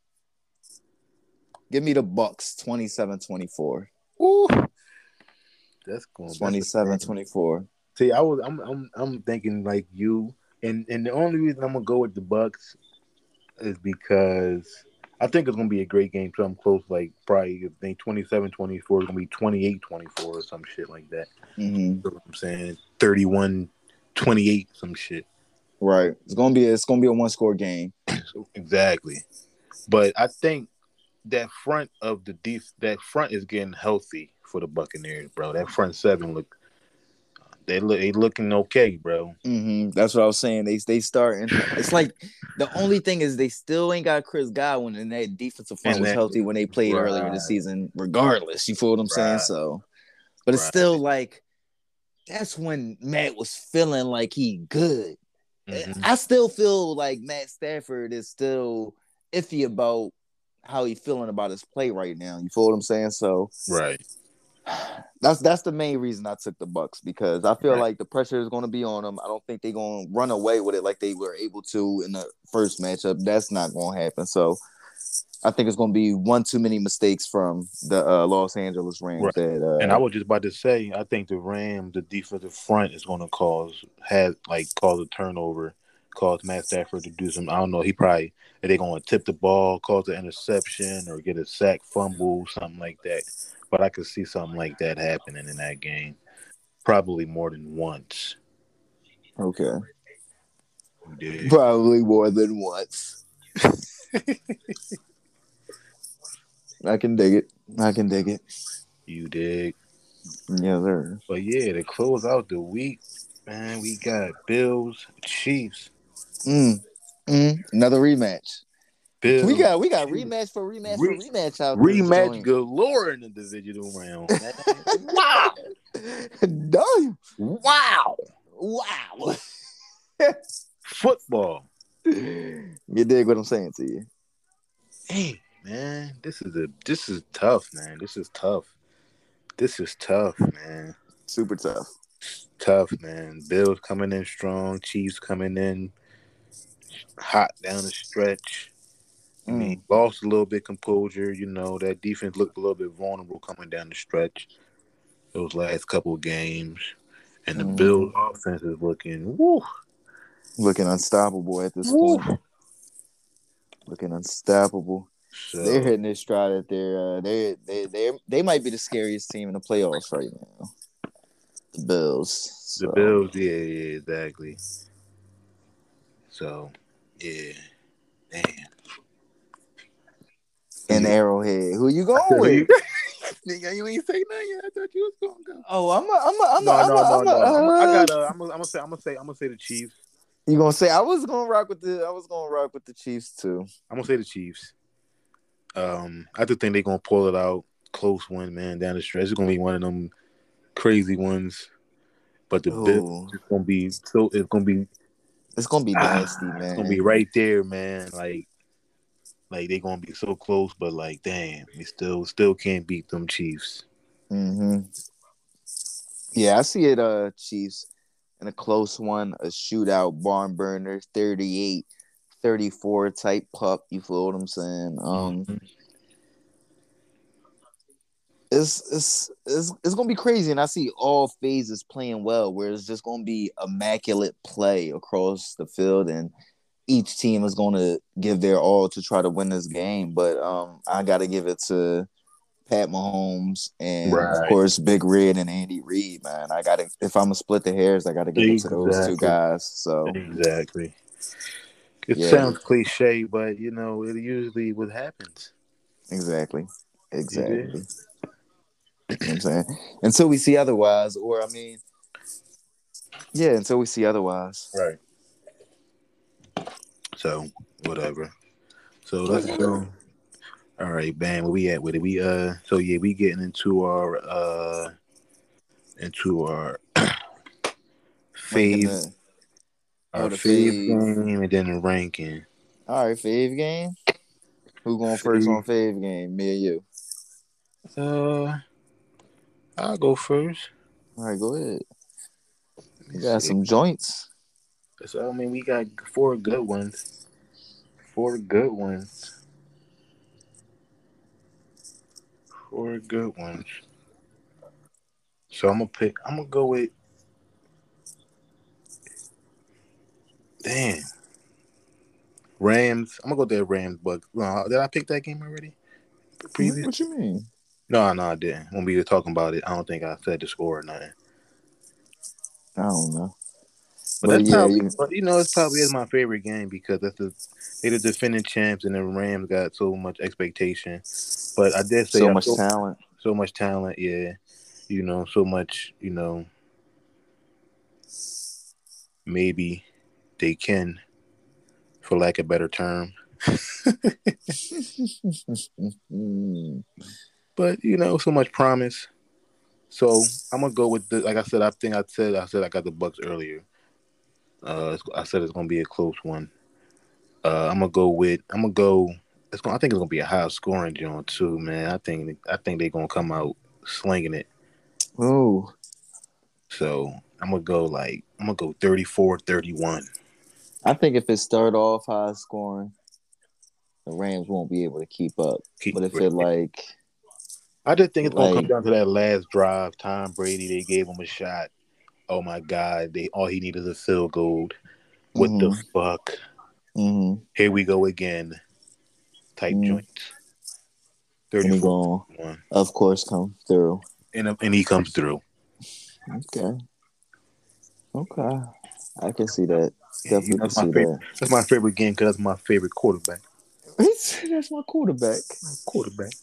give me the Bucks twenty-seven twenty-four. Ooh. That's going. twenty-seven twenty-four. See, I was, I'm, I'm, I'm thinking like you, and and the only reason I'm gonna go with the Bucks is because I think it's gonna be a great game, something close, like probably I think twenty-seven twenty-four is gonna be twenty-eight twenty-four or some shit like that. Mm-hmm. You know what I'm saying? thirty-one twenty-eight, some shit. Right. It's gonna be a, it's gonna be a one score game. So, exactly. But I think that front of the def- that front is getting healthy for the Buccaneers, bro. That front seven look they look they looking okay, bro. Mm-hmm. That's what I was saying. They they starting. It's like the only thing is they still ain't got Chris Godwin, and that defensive front And was that, healthy when they played right, earlier this season. Regardless, you feel what I'm saying? right, So, but it's right. still like that's when Matt was feeling like he good. Mm-hmm. I still feel like Matt Stafford is still iffy about how he feeling about his play right now. You feel what I'm saying? So, Right. That's that's the main reason I took the Bucks, because I feel Right. like the pressure is going to be on them. I don't think they're going to run away with it like they were able to in the first matchup. That's not going to happen. So I think it's going to be one too many mistakes from the uh, Los Angeles Rams. Right. That uh, And I was just about to say, I think the Rams, the defensive front is going to cause has like cause a turnover, cause Matt Stafford to do some. I don't know. He probably are they going to tip the ball, cause an interception, or get a sack, fumble, something like that. But I could see something like that happening in that game, probably more than once. okay, Yeah. probably more than once. I can dig it. I can dig it. You dig? Yeah, sir. But yeah, to close out the week, man, we got Bills, Chiefs. Mm. Mm. Another rematch. Bills, We got we got Chiefs. rematch for rematch Re- for rematch out this Rematch joint. galore in the divisional round. Man. Wow. Damn. Wow. Wow. Football. You dig what I'm saying to you? Hey, man, this is a this is tough, man. This is tough. This is tough, man. Super tough. Tough, man. Bills coming in strong, Chiefs coming in hot down the stretch. I mean, Mm. lost a little bit composure. You know, that defense looked a little bit vulnerable coming down the stretch those last couple of games. And the Mm-hmm. Bills offense is looking, woo, Looking unstoppable at this woo. point. Looking unstoppable. So, They're hitting their stride at their uh, they they they they might be the scariest team in the playoffs right now. The Bills. So. the Bills, yeah, yeah, exactly. So, yeah, damn. And Yeah. Arrowhead. Who you going with? Nigga, you ain't say nothing yet. I thought you was gonna go. Oh, I'm a, I'm a, I'm a, No, I'm no, a, no, I'm a, no. I'm, uh, I got. Uh, I'm gonna I'm say. I'm gonna say. I'm gonna say the Chiefs. You gonna say I was gonna rock with the I was gonna rock with the Chiefs too. I'm gonna say the Chiefs. Um, I just think they're gonna pull it out. Close one, man, down the stretch. It's gonna be one of them crazy ones. But the Bills, it's gonna be so. It's gonna be. It's gonna be nasty, ah, man. It's gonna be right there, man. Like, like they're gonna be so close, but like, damn, we still, still can't beat them Chiefs. Mm-hmm. Yeah, I see it. Uh, Chiefs in a close one, a shootout, barn burner, thirty-eight thirty-four type pup. You feel what I'm saying? Um, Mm-hmm. it's it's it's it's gonna be crazy, and I see all phases playing well, where it's just gonna be immaculate play across the field, and each team is gonna give their all to try to win this game. But um, I got to give it to Pat Mahomes and of Right. course Big Red and Andy Reid, man. I gotta if I'm gonna split the hairs, I gotta give it to those two Exactly. guys. So Exactly. It yeah, sounds cliche, but you know, it usually what happens. exactly. You Exactly. did? You know what I'm saying? Until we see otherwise, or I mean, yeah, until we see otherwise. Right. So whatever. So let's go. All right, bam. Where we at with it? We uh. So yeah, we getting into our uh into our Ranking fave the our oh the fave fave. game and then the ranking. All right, fave game. Who going first on Fave. fave game? Me or you? Uh, I'll go first. All right, go ahead. Let me We got see. some joints. So I mean, we got four good ones. Four good ones. Four good ones. So I'm gonna pick. I'm gonna go with. Damn. Rams. I'm gonna go there. Rams. But uh, did I pick that game already? Hmm, Previous? what you mean? No, no, I didn't. When we were talking about it, I don't think I said the score or nothing. I don't know, But but that's yeah, probably. you But you know, it's probably is my favorite game because that's the they the defending champs and the Rams got so much expectation. But I did say so I much so talent. so much talent. Yeah, you know, so much. You know, maybe they can, for lack of a better term. Mm. But you know, so much promise. So I'm gonna go with the. Like I said, I think I said I said I got the Bucks earlier. Uh, I said it's gonna be a close one. Uh, I'm gonna go with. I'm gonna go. It's gonna. I think it's gonna be a high scoring joint too, man. I think. I think they're gonna come out slinging it. Oh, So I'm gonna go like. I'm gonna go thirty-four thirty-one. I think if it start off high scoring, the Rams won't be able to keep up. Keep. But if it like I just think it's gonna come like down to that last drive. Tom Brady. They gave him a shot. Oh my God! They all he needed is a field goal. What the mm-hmm, fuck? mm-hmm, Here we go again. Type mm, joints. and he thirty-four going one. of course come through. And and he comes through. Okay, okay, I can see that. Yeah, you Definitely know can that's my see favorite. that. That's my favorite game because that's my favorite quarterback. That's my quarterback. My quarterback.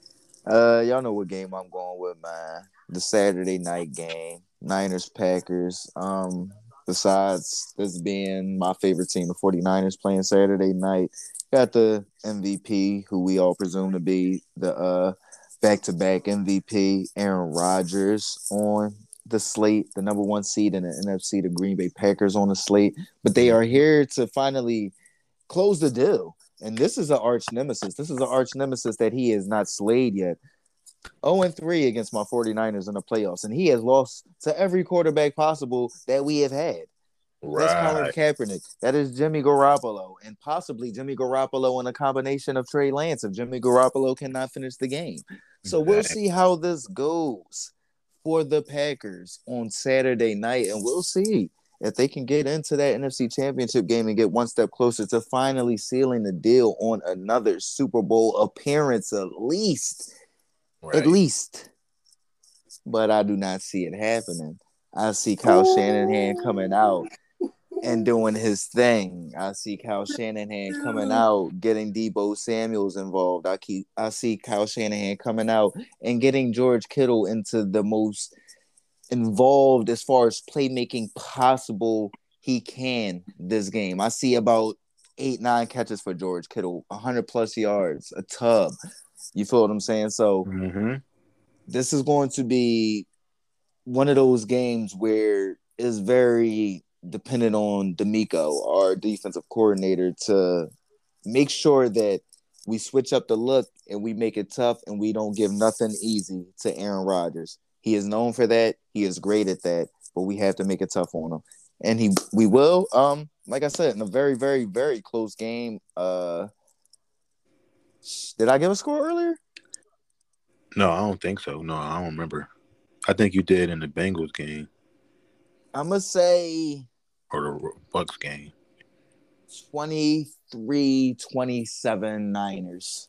Uh, y'all know what game I'm going with, man. The Saturday night game, Niners Packers. Um, besides this being my favorite team, the 49ers playing Saturday night, got the M V P, who we all presume to be the uh back-to-back M V P, Aaron Rodgers on the slate, the number one seed in the N F C, the Green Bay Packers on the slate. But they Mm. are here to finally close the deal. And this is an arch nemesis. This is an arch nemesis that he has not slayed yet. oh and three against my 49ers in the playoffs. And he has lost to every quarterback possible that we have had. That's Colin Right. Kaepernick. That is Jimmy Garoppolo. And possibly Jimmy Garoppolo in a combination of Trey Lance if Jimmy Garoppolo cannot finish the game. So we'll Exactly. see how this goes for the Packers on Saturday night. And we'll see if they can get into that N F C Championship game and get one step closer to finally sealing the deal on another Super Bowl appearance, at least. At Right. least. But I do not see it happening. I see Kyle Shanahan coming out Ooh. and doing his thing. I see Kyle Shanahan coming out, getting Debo Samuels involved. I keep I see Kyle Shanahan coming out and getting George Kittle into the most involved as far as playmaking possible he can this game. I see about eight, nine catches for George Kittle, one hundred plus yards, a tub. You feel what I'm saying? So Mm-hmm. this is going to be one of those games where it's very dependent on D'Amico, our defensive coordinator, to make sure that we switch up the look and we make it tough and we don't give nothing easy to Aaron Rodgers. He is known for that. He is great at that, but we have to make it tough on him. And he we will, um, like I said, in a very, very, very close game. Uh did I give a score earlier? No, I don't think so. No, I don't remember. I think you did in the Bengals game I'm gonna say or the Bucks game. twenty-three twenty-seven Niners.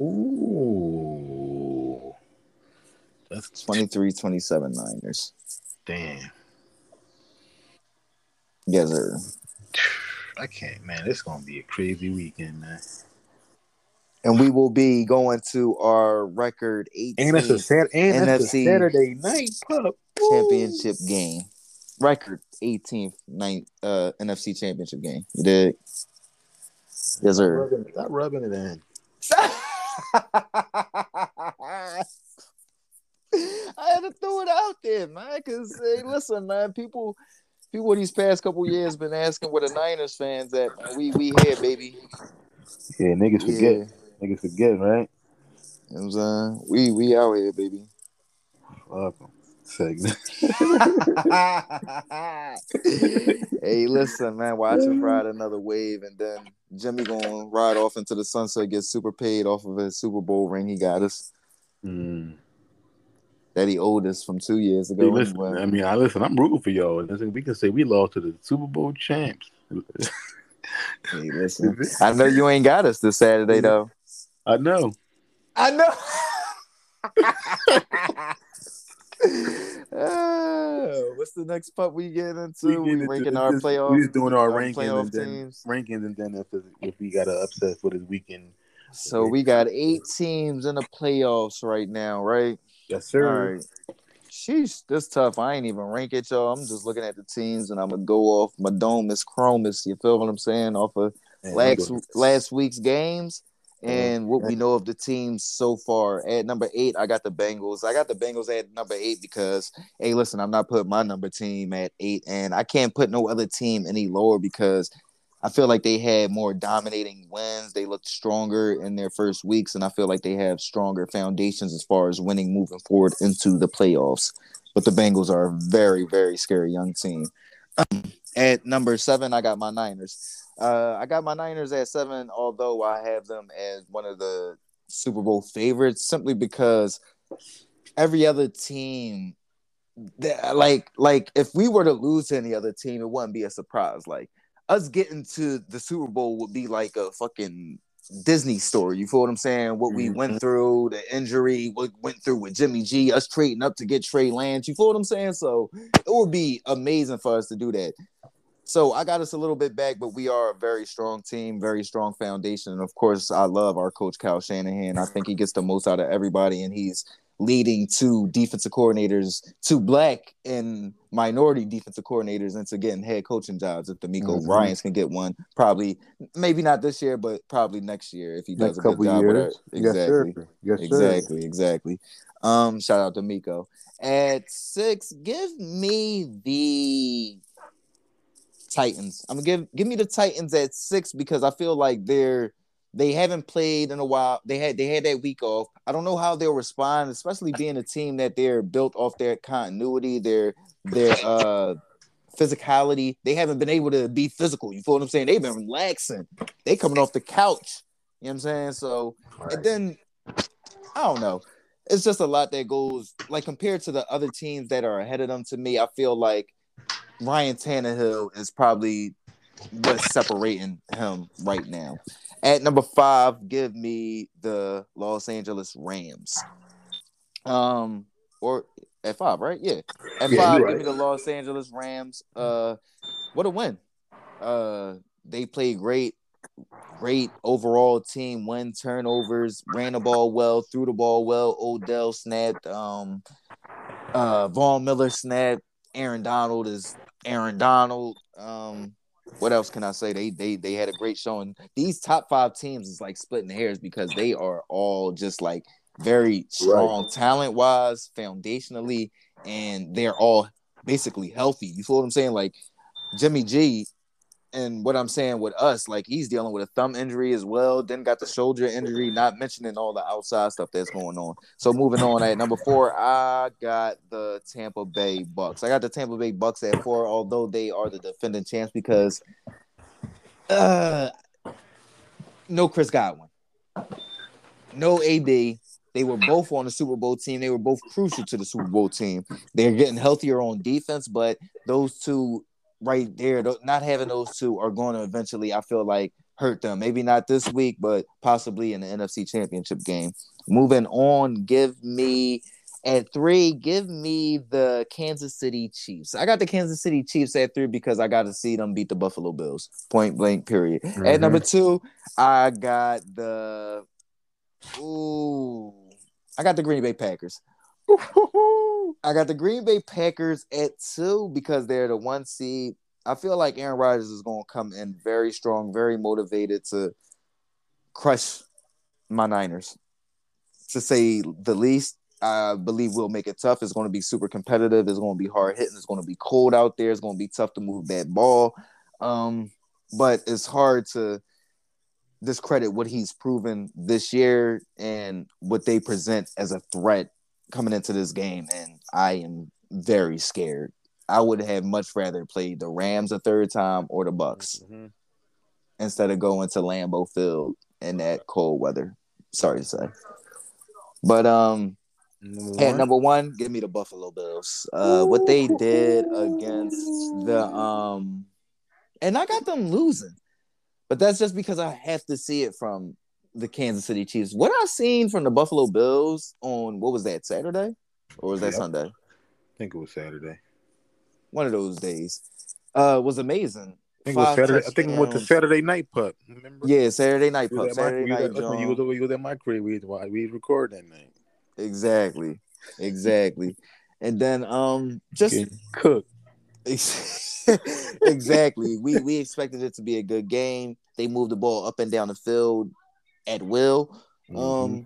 Ooh, that's twenty-three twenty-seven Niners. damn. Yes, sir. I can't, man. It's gonna be a crazy weekend, man. and we will be going to our record And that's a eighteenth sad, and that's a N F C Saturday night pup. championship game. Record eighteenth night uh, N F C championship game. You did? Yes, Stop sir. rubbing, stop rubbing it in. I had to throw it out there, man. Because hey, listen, man, people, people these past couple years been asking where the Niners fans at. Man. We we here, baby. Yeah, niggas Yeah. forget. Niggas forget, right? You know what I'm saying? We we out here, baby. Fuck them. Segment. Hey, listen, man. Watch him ride another wave, and then Jimmy gonna ride off into the sunset, get super paid off of his Super Bowl ring he got us. Mm. That he owed us from two years ago. Hey, listen, anyway. I mean, I listen. I'm rooting for y'all. We can say we lost to the Super Bowl champs. Hey, listen. I know you ain't got us this Saturday though. I know. I know. uh, what's the next pup we get into? We, we ranking our just, playoff. We just doing our, our rankings playoff and then teams. rankings, and then if, if we got an upset for this weekend. So we got eight teams in the playoffs right now, right? Yes, sir. All right. Sheesh, this tough. I ain't even rank it, y'all. I'm just looking at the teams, and I'm gonna go off my domus chromus. You feel what I'm saying? Off of Man, last last week's games and what we know of the teams so far. At number eight, I got the Bengals. I got the Bengals at number eight because, hey, listen, I'm not putting my number team at eight, and I can't put no other team any lower because I feel like they had more dominating wins. They looked stronger in their first weeks, and I feel like they have stronger foundations as far as winning moving forward into the playoffs. But the Bengals are a very, very scary young team. Um, at number seven, I got my Niners. Uh, I got my Niners at seven, although I have them as one of the Super Bowl favorites, simply because every other team, like, like if we were to lose to any other team, it wouldn't be a surprise. Like, us getting to the Super Bowl would be like a fucking Disney story. You feel what I'm saying? What we went through, the injury, what went through with Jimmy G, us trading up to get Trey Lance. You feel what I'm saying? So it would be amazing for us to do that. So I got us a little bit back, but we are a very strong team, very strong foundation. And of course, I love our coach, Kyle Shanahan. I think he gets the most out of everybody, and he's leading two defensive coordinators, two black and minority defensive coordinators into getting head coaching jobs. If D'Amico mm-hmm. Ryans can get one, probably, maybe not this year, but probably next year if he does next a good job years. with it. Exactly. Yes, yes, exactly. Sir. Exactly. Um, shout out to D'Amico. At six, give me the Titans. I'm gonna give give me the Titans at six because I feel like they're they haven't played in a while. They had they had that week off. I don't know how they'll respond, especially being a team that they're built off their continuity, their their uh physicality. They haven't been able to be physical. You feel what I'm saying? They've been relaxing. They coming off the couch. You know what I'm saying? So right. And then I don't know. It's just a lot that goes like compared to the other teams that are ahead of them. To me, I feel like Ryan Tannehill is probably what's separating him right now. At number five, give me the Los Angeles Rams. Um, or at five, right? Yeah. At yeah, five, give right. me the Los Angeles Rams. Uh, what a win. Uh, they played great, great overall team. Win turnovers, ran the ball well, threw the ball well. Odell snapped. Um, uh, Von Miller snapped. Aaron Donald is Aaron Donald. Um, what else can I say? They they they had a great showing. These top five teams is like splitting hairs because they are all just like very strong right. talent wise, foundationally, and they're all basically healthy. You feel what I'm saying? Like Jimmy G, and what I'm saying with us, like he's dealing with a thumb injury as well. Then got the shoulder injury, not mentioning all the outside stuff that's going on. So moving on at number four, I got the Tampa Bay Bucks. I got the Tampa Bay Bucks at four, although they are the defending champs because uh, no Chris Godwin, no A D. They were both on the Super Bowl team. They were both crucial to the Super Bowl team. They're getting healthier on defense, but those two right there, not having those two are going to eventually, I feel like, hurt them. Maybe not this week, but possibly in the N F C Championship game. Moving on, give me at three, give me the Kansas City Chiefs. I got the Kansas City Chiefs at three because I got to see them beat the Buffalo Bills. Point blank, period. Mm-hmm. At number two, I got the Ooh, I got the Green Bay Packers. I got the Green Bay Packers at two because they're the one seed. I feel like Aaron Rodgers is going to come in very strong, very motivated to crush my Niners. To say the least, I believe we'll make it tough. It's going to be super competitive. It's going to be hard hitting. It's going to be cold out there. It's going to be tough to move that ball. Um, but it's hard to discredit what he's proven this year and what they present as a threat coming into this game. And I am very scared. I would have much rather played the Rams a third time or the Bucks mm-hmm. instead of going to Lambeau Field in that cold weather. Sorry to say. But um, number at number one, give me the Buffalo Bills. Uh, what they did against the um, and I got them losing, but that's just because I have to see it from the Kansas City Chiefs. What I seen from the Buffalo Bills on what was that, Saturday or was that yep. Sunday? I think it was Saturday. One of those days uh, was amazing. I think, it was Saturday. I think it was the Saturday night pup. Remember? Yeah, Saturday night pup. Saturday my, night. You was, you was over. You was at my crib. We was, we was recording that night. Exactly, exactly. And then um, just Getting cooked. Exactly. We we expected it to be a good game. They moved the ball up and down the field at will. Mm-hmm. Um,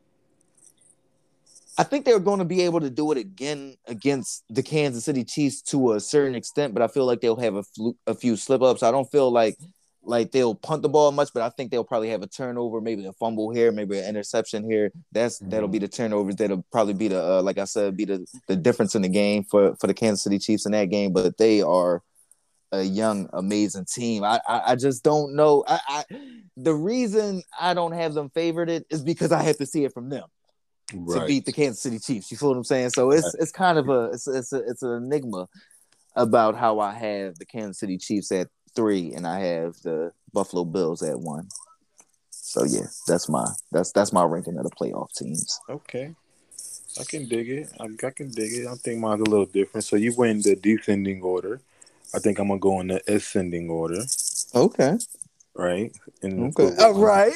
I think they're going to be able to do it again against the Kansas City Chiefs to a certain extent, but I feel like they'll have a, flu- a few slip-ups. I don't feel like like they'll punt the ball much, but I think they'll probably have a turnover, maybe a fumble here, maybe an interception here. That's mm-hmm. That'll be the turnovers. That'll probably be the uh, like I said, be the, the difference in the game for, for the Kansas City Chiefs in that game. But they are a young, amazing team. I I, I just don't know. I, I the reason I don't have them favored it is because I have to see it from them. Right. To beat the Kansas City Chiefs, you feel what I'm saying? So it's right. it's kind of a it's it's a, it's an enigma about how I have the Kansas City Chiefs at three and I have the Buffalo Bills at one. So yeah, that's my that's that's my ranking of the playoff teams. Okay, I can dig it. I, I can dig it. I think mine's a little different. So you went in the descending order. I think I'm gonna go in the ascending order. Okay. Right. And okay. All right.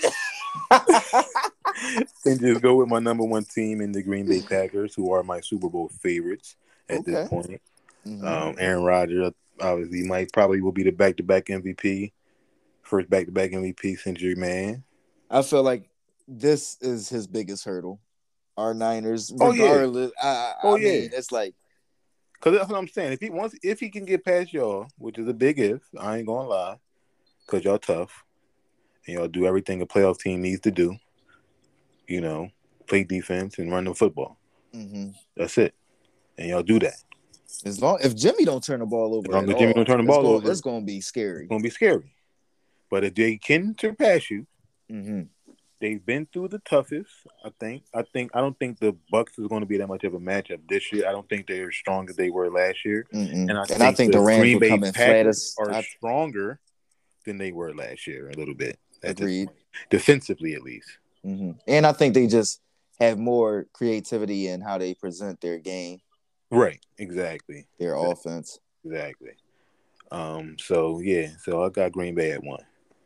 And just go with my number one team in the Green Bay Packers, who are my Super Bowl favorites at okay. this point. Mm-hmm. Um, Aaron Rodgers, obviously, might probably will be the back-to-back M V P, first back-to-back M V P since your man. I feel like this is his biggest hurdle. Our Niners, regardless. Oh, yeah. I, I, oh, I yeah. mean, it's like because that's what I'm saying. If he wants, if he can get past y'all, which is a big if, I ain't gonna lie, because y'all tough and y'all do everything a playoff team needs to do. You know, play defense and run the football. Mm-hmm. That's it, and y'all do that. As long if Jimmy don't turn the ball over, as long as Jimmy all, don't turn the ball gonna, over, it's gonna be scary. It's gonna be scary. But if they can surpass you, mm-hmm. they've been through the toughest. I think. I think. I don't think the Bucks is going to be that much of a matchup this year. I don't think they're as strong as they were last year. Mm-mm. And I and think, I think the, the Rams Green Bay coming Packers flat are I... stronger than they were last year a little bit. Agreed. Defensively, at least. Mm-hmm. And I think they just have more creativity in how they present their game. Right. Exactly. Their exactly. offense. Exactly. Um. So yeah. So I got Green Bay at one.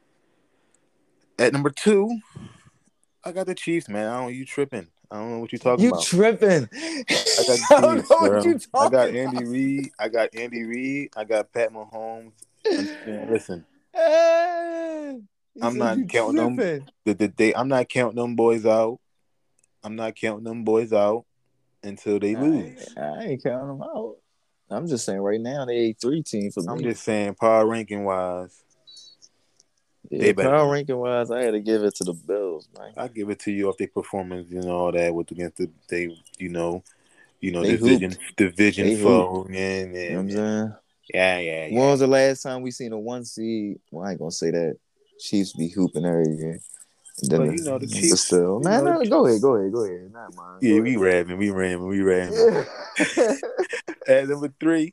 At number two, I got the Chiefs, man. I don't you tripping. I don't know what you're talking you about. You tripping. I got the Chiefs, I don't know bro. What you talking I got Andy about. Reid. I got Andy Reid. I got Pat Mahomes. Man, listen. Hey, I'm not counting tripping. them. The, the, they, I'm not counting them boys out. I'm not counting them boys out until they I lose. Ain't, I ain't counting them out. I'm just saying right now they a three team for me. I'm just saying power ranking wise. Yeah, power ranking wise, I had to give it to the Bills, man. I give it to you off their performance and all that with against the they, you know, you know, they division hooped. division they foe. And, and, you know what I'm saying? Yeah, yeah, yeah. When was the last time we seen a one seed? Well, I ain't gonna say that. Chiefs be hooping every year. But well, you know the Chiefs. Still, man, no, go ahead, go ahead, go ahead. Not mine. Yeah, go we ahead. ramming, we ramming, we ramming. At number three.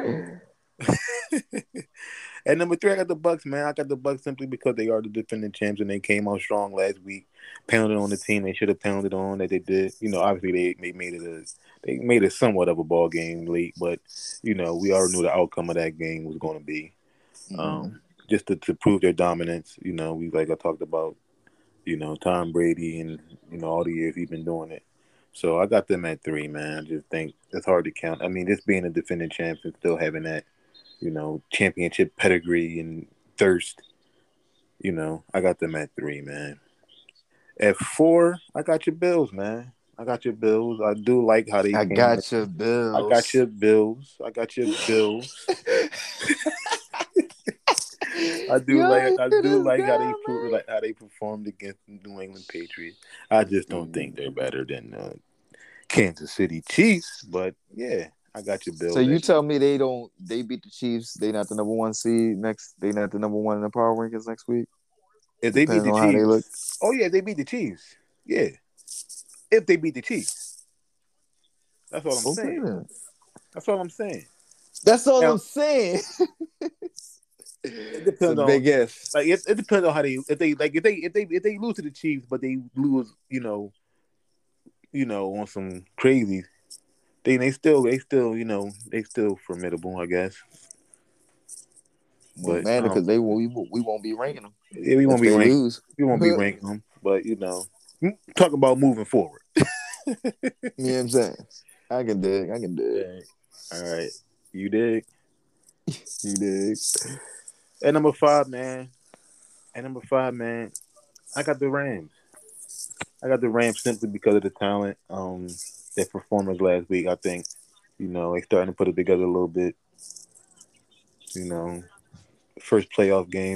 At number three, I got the Bucks, man. I got the Bucks simply because they are the defending champs and they came out strong last week, pounded on the team they should have pounded on that they did. You know, obviously they, they made it a they made it somewhat of a ball game late, but you know we already knew the outcome of that game was going to be mm-hmm. um, just to, to prove their dominance. You know, we like I talked about You know, Tom Brady and you know all the years he's been doing it. So I got them at three, man. I just think it's hard to count. I mean, just being a defending champ and still having that, you know, championship pedigree and thirst. You know, I got them at three, man. At four, I got your Bills, man. I got your Bills. I do like how they I came. got your I got bills. your Bills. I got your Bills. I do Yo, like you I see do this like how they guy, pro- like how they performed against the New England Patriots. I just don't think man. they're better than uh, Kansas City Chiefs, but yeah, I got your So Bills. you At, tell me they don't they beat the Chiefs, they not the number one seed next they not the number one in the power rankings next week, if they beat depending the on how they look. Chiefs, oh yeah, they beat the Chiefs. Yeah, if they beat the Chiefs, that's all I'm Okay saying. then. That's all I'm saying. That's all I'm Now saying. it It's a depends on big if. like it, it depends on how they if they like if they if they if they lose to the Chiefs, but they lose, you know, you know, on some crazy. They they still they still you know they still formidable, I guess. Won't But matter um, because they will we, won't- we won't be ranking them yeah, we won't if be they rank lose. we won't be You ranking them. But you know, talking about moving forward. know what I'm saying? I can dig. I can dig. Yeah. All right, you dig? You dig. At number five, man. At number five, man. I got the Rams. I got the Rams simply because of the talent. Um, their performance last week. I think you know they starting to put it together a little bit. You know, first playoff game.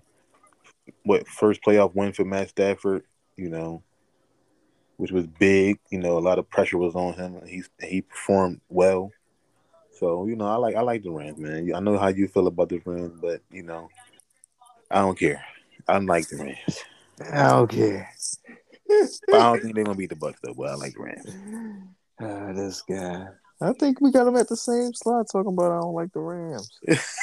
What first playoff win for Matt Stafford? You know, which was big. You know, a lot of pressure was on him. He he performed well. So you know, I like I like the Rams, man. I know how you feel about the Rams, but you know, I don't care. I like the Rams. I don't care. But I don't think they're gonna beat the Bucks though. But I like the Rams. Ah, this guy. I think we got him at the same slot talking about I don't like the Rams.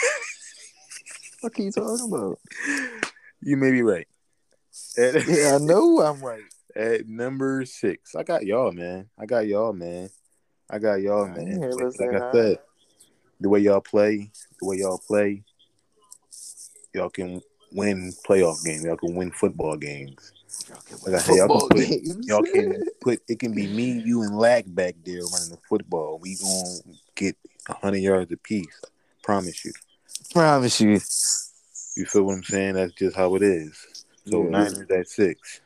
What are you talking about? You may be right. At, Yeah, I know I'm right. at number six, I got y'all, man. I got y'all, man. I got y'all, I ain't man. hear Like, us like that I high. said, the way y'all play, the way y'all play, y'all can win playoff games. Y'all can win football games. Y'all can win Like I said, y'all can football put, games. y'all can put. It can be me, you, and Lack back there running the football. We gonna get a hundred yards apiece. Promise you. Promise you. You feel what I'm saying? That's just how it is. So Yeah. Niners at six.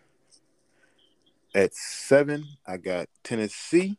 At seven, I got Tennessee.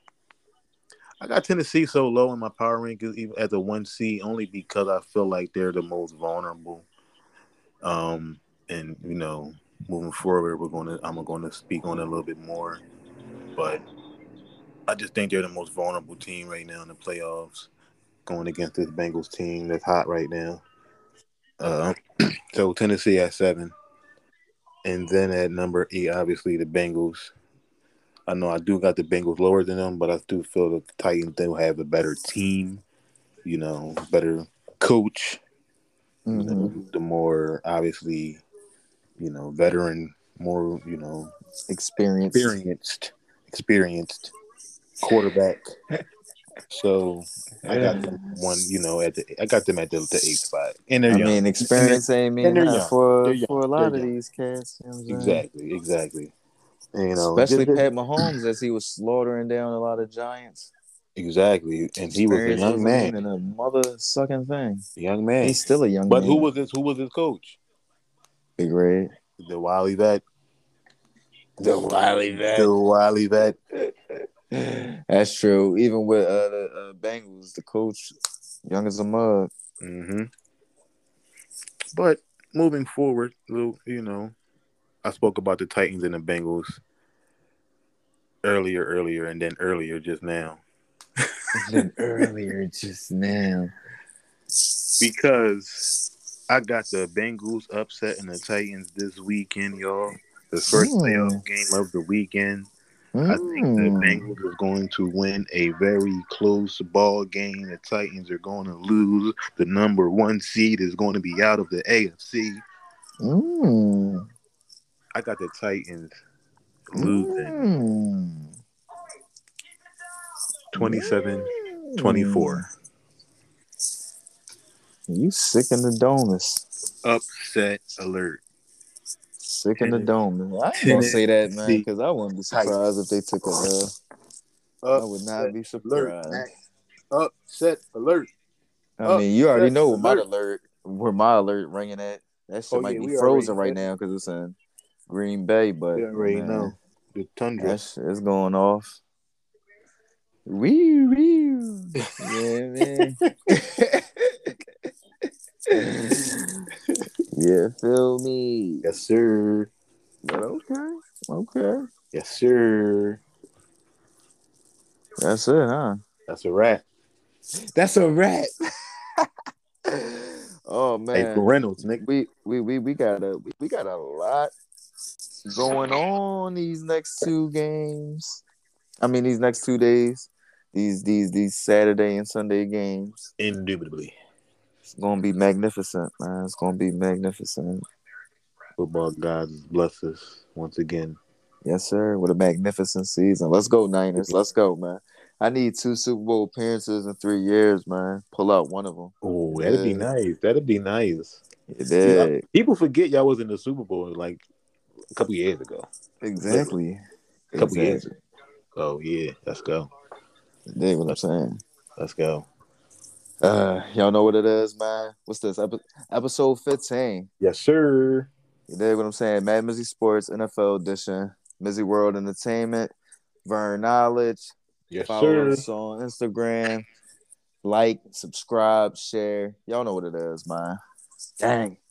I got Tennessee so low in my power rankings, even as a one seed, only because I feel like they're the most vulnerable. Um, and you know, moving forward, we're gonna I'm gonna speak on it a little bit more, but I just think they're the most vulnerable team right now in the playoffs, going against this Bengals team that's hot right now. Uh, so Tennessee at seven, and then at number eight, obviously the Bengals. I know I do got the Bengals lower than them, but I do feel that the Titans do have a better team, you know, better coach, you Mm-hmm. know, the more obviously, you know, veteran, more, you know, Experienced. experienced, experienced quarterback. So I got them one, you know, at the I got them at the, the eighth spot, and they're I young, mean, and they're experience ain't and mean they're nothing young, they're for young, for a they're lot of young. these cats. You know what I'm saying? Exactly, exactly. And, you know, just, Especially just Pat Mahomes as he was slaughtering down a lot of Giants. exactly. And he was a Experience young wasn't man, meaning a mother sucking thing. young man. He's still a young But who man. was this? Who was his coach? Big Red. The Wily vet. The wily The vet. Wily vet. That's true. Even with uh, the uh, Bengals, the coach, young as a mug. Mm-hmm. But moving forward, you know, I spoke about the Titans and the Bengals earlier, earlier, and then earlier just now. And then earlier just now. Because I got the Bengals upsetting the Titans this weekend, y'all. The first Mm. playoff game of the weekend. I think the Mm. Bengals are going to win a very close ball game. The Titans are going to lose. The number one seed is going to be out of the A F C. Mm. I got the Titans losing Mm. twenty-seven twenty-four. Mm. You sick in the donuts. Upset alert. Sick in the Tennis, dome. I ain't gonna say that, man, Tennessee because I wouldn't be surprised if Titans. they took a L. I would not Upset be alert. surprised. Upset alert. I mean, you already Upset know where my alert. alert, where my alert ringing at. That shit Oh might yeah, be we already frozen right now because it's in Green Bay, we but already know man, the tundra. that shit is going off. Wee wee. Yeah, man. Yeah, feel me. Yes, sir. But okay, okay. Yes, sir. That's it, huh? That's a wrap. That's a wrap. Oh Hey, man, Reynolds, Nick. we we we we got a we got a lot going on these next two games. I mean, these next two days, these these these Saturday and Sunday games. Indubitably. It's gonna be magnificent, man. It's gonna be magnificent. Football gods bless us once again. Yes, sir. With a magnificent season. Let's go, Niners. Let's go, man. I need two Super Bowl appearances in three years, man. Pull out one of them. Oh, that'd be Yeah, nice. That'd be nice. you See, uh, did. people forget y'all was in the Super Bowl like a couple years ago. Literally, Exactly. a couple years Exactly. ago. Oh yeah, let's go. You dig what I'm saying? Let's go. Uh, y'all know what it is, man. What's this? Epi- episode fifteen. Yes, sir. You dig what I'm saying? Mad Mizzy Sports N F L edition. Mizzy World Entertainment. Vern Knowledge. Yes, Follow sir. us on Instagram. Like, subscribe, share. Y'all know what it is, man. Dang.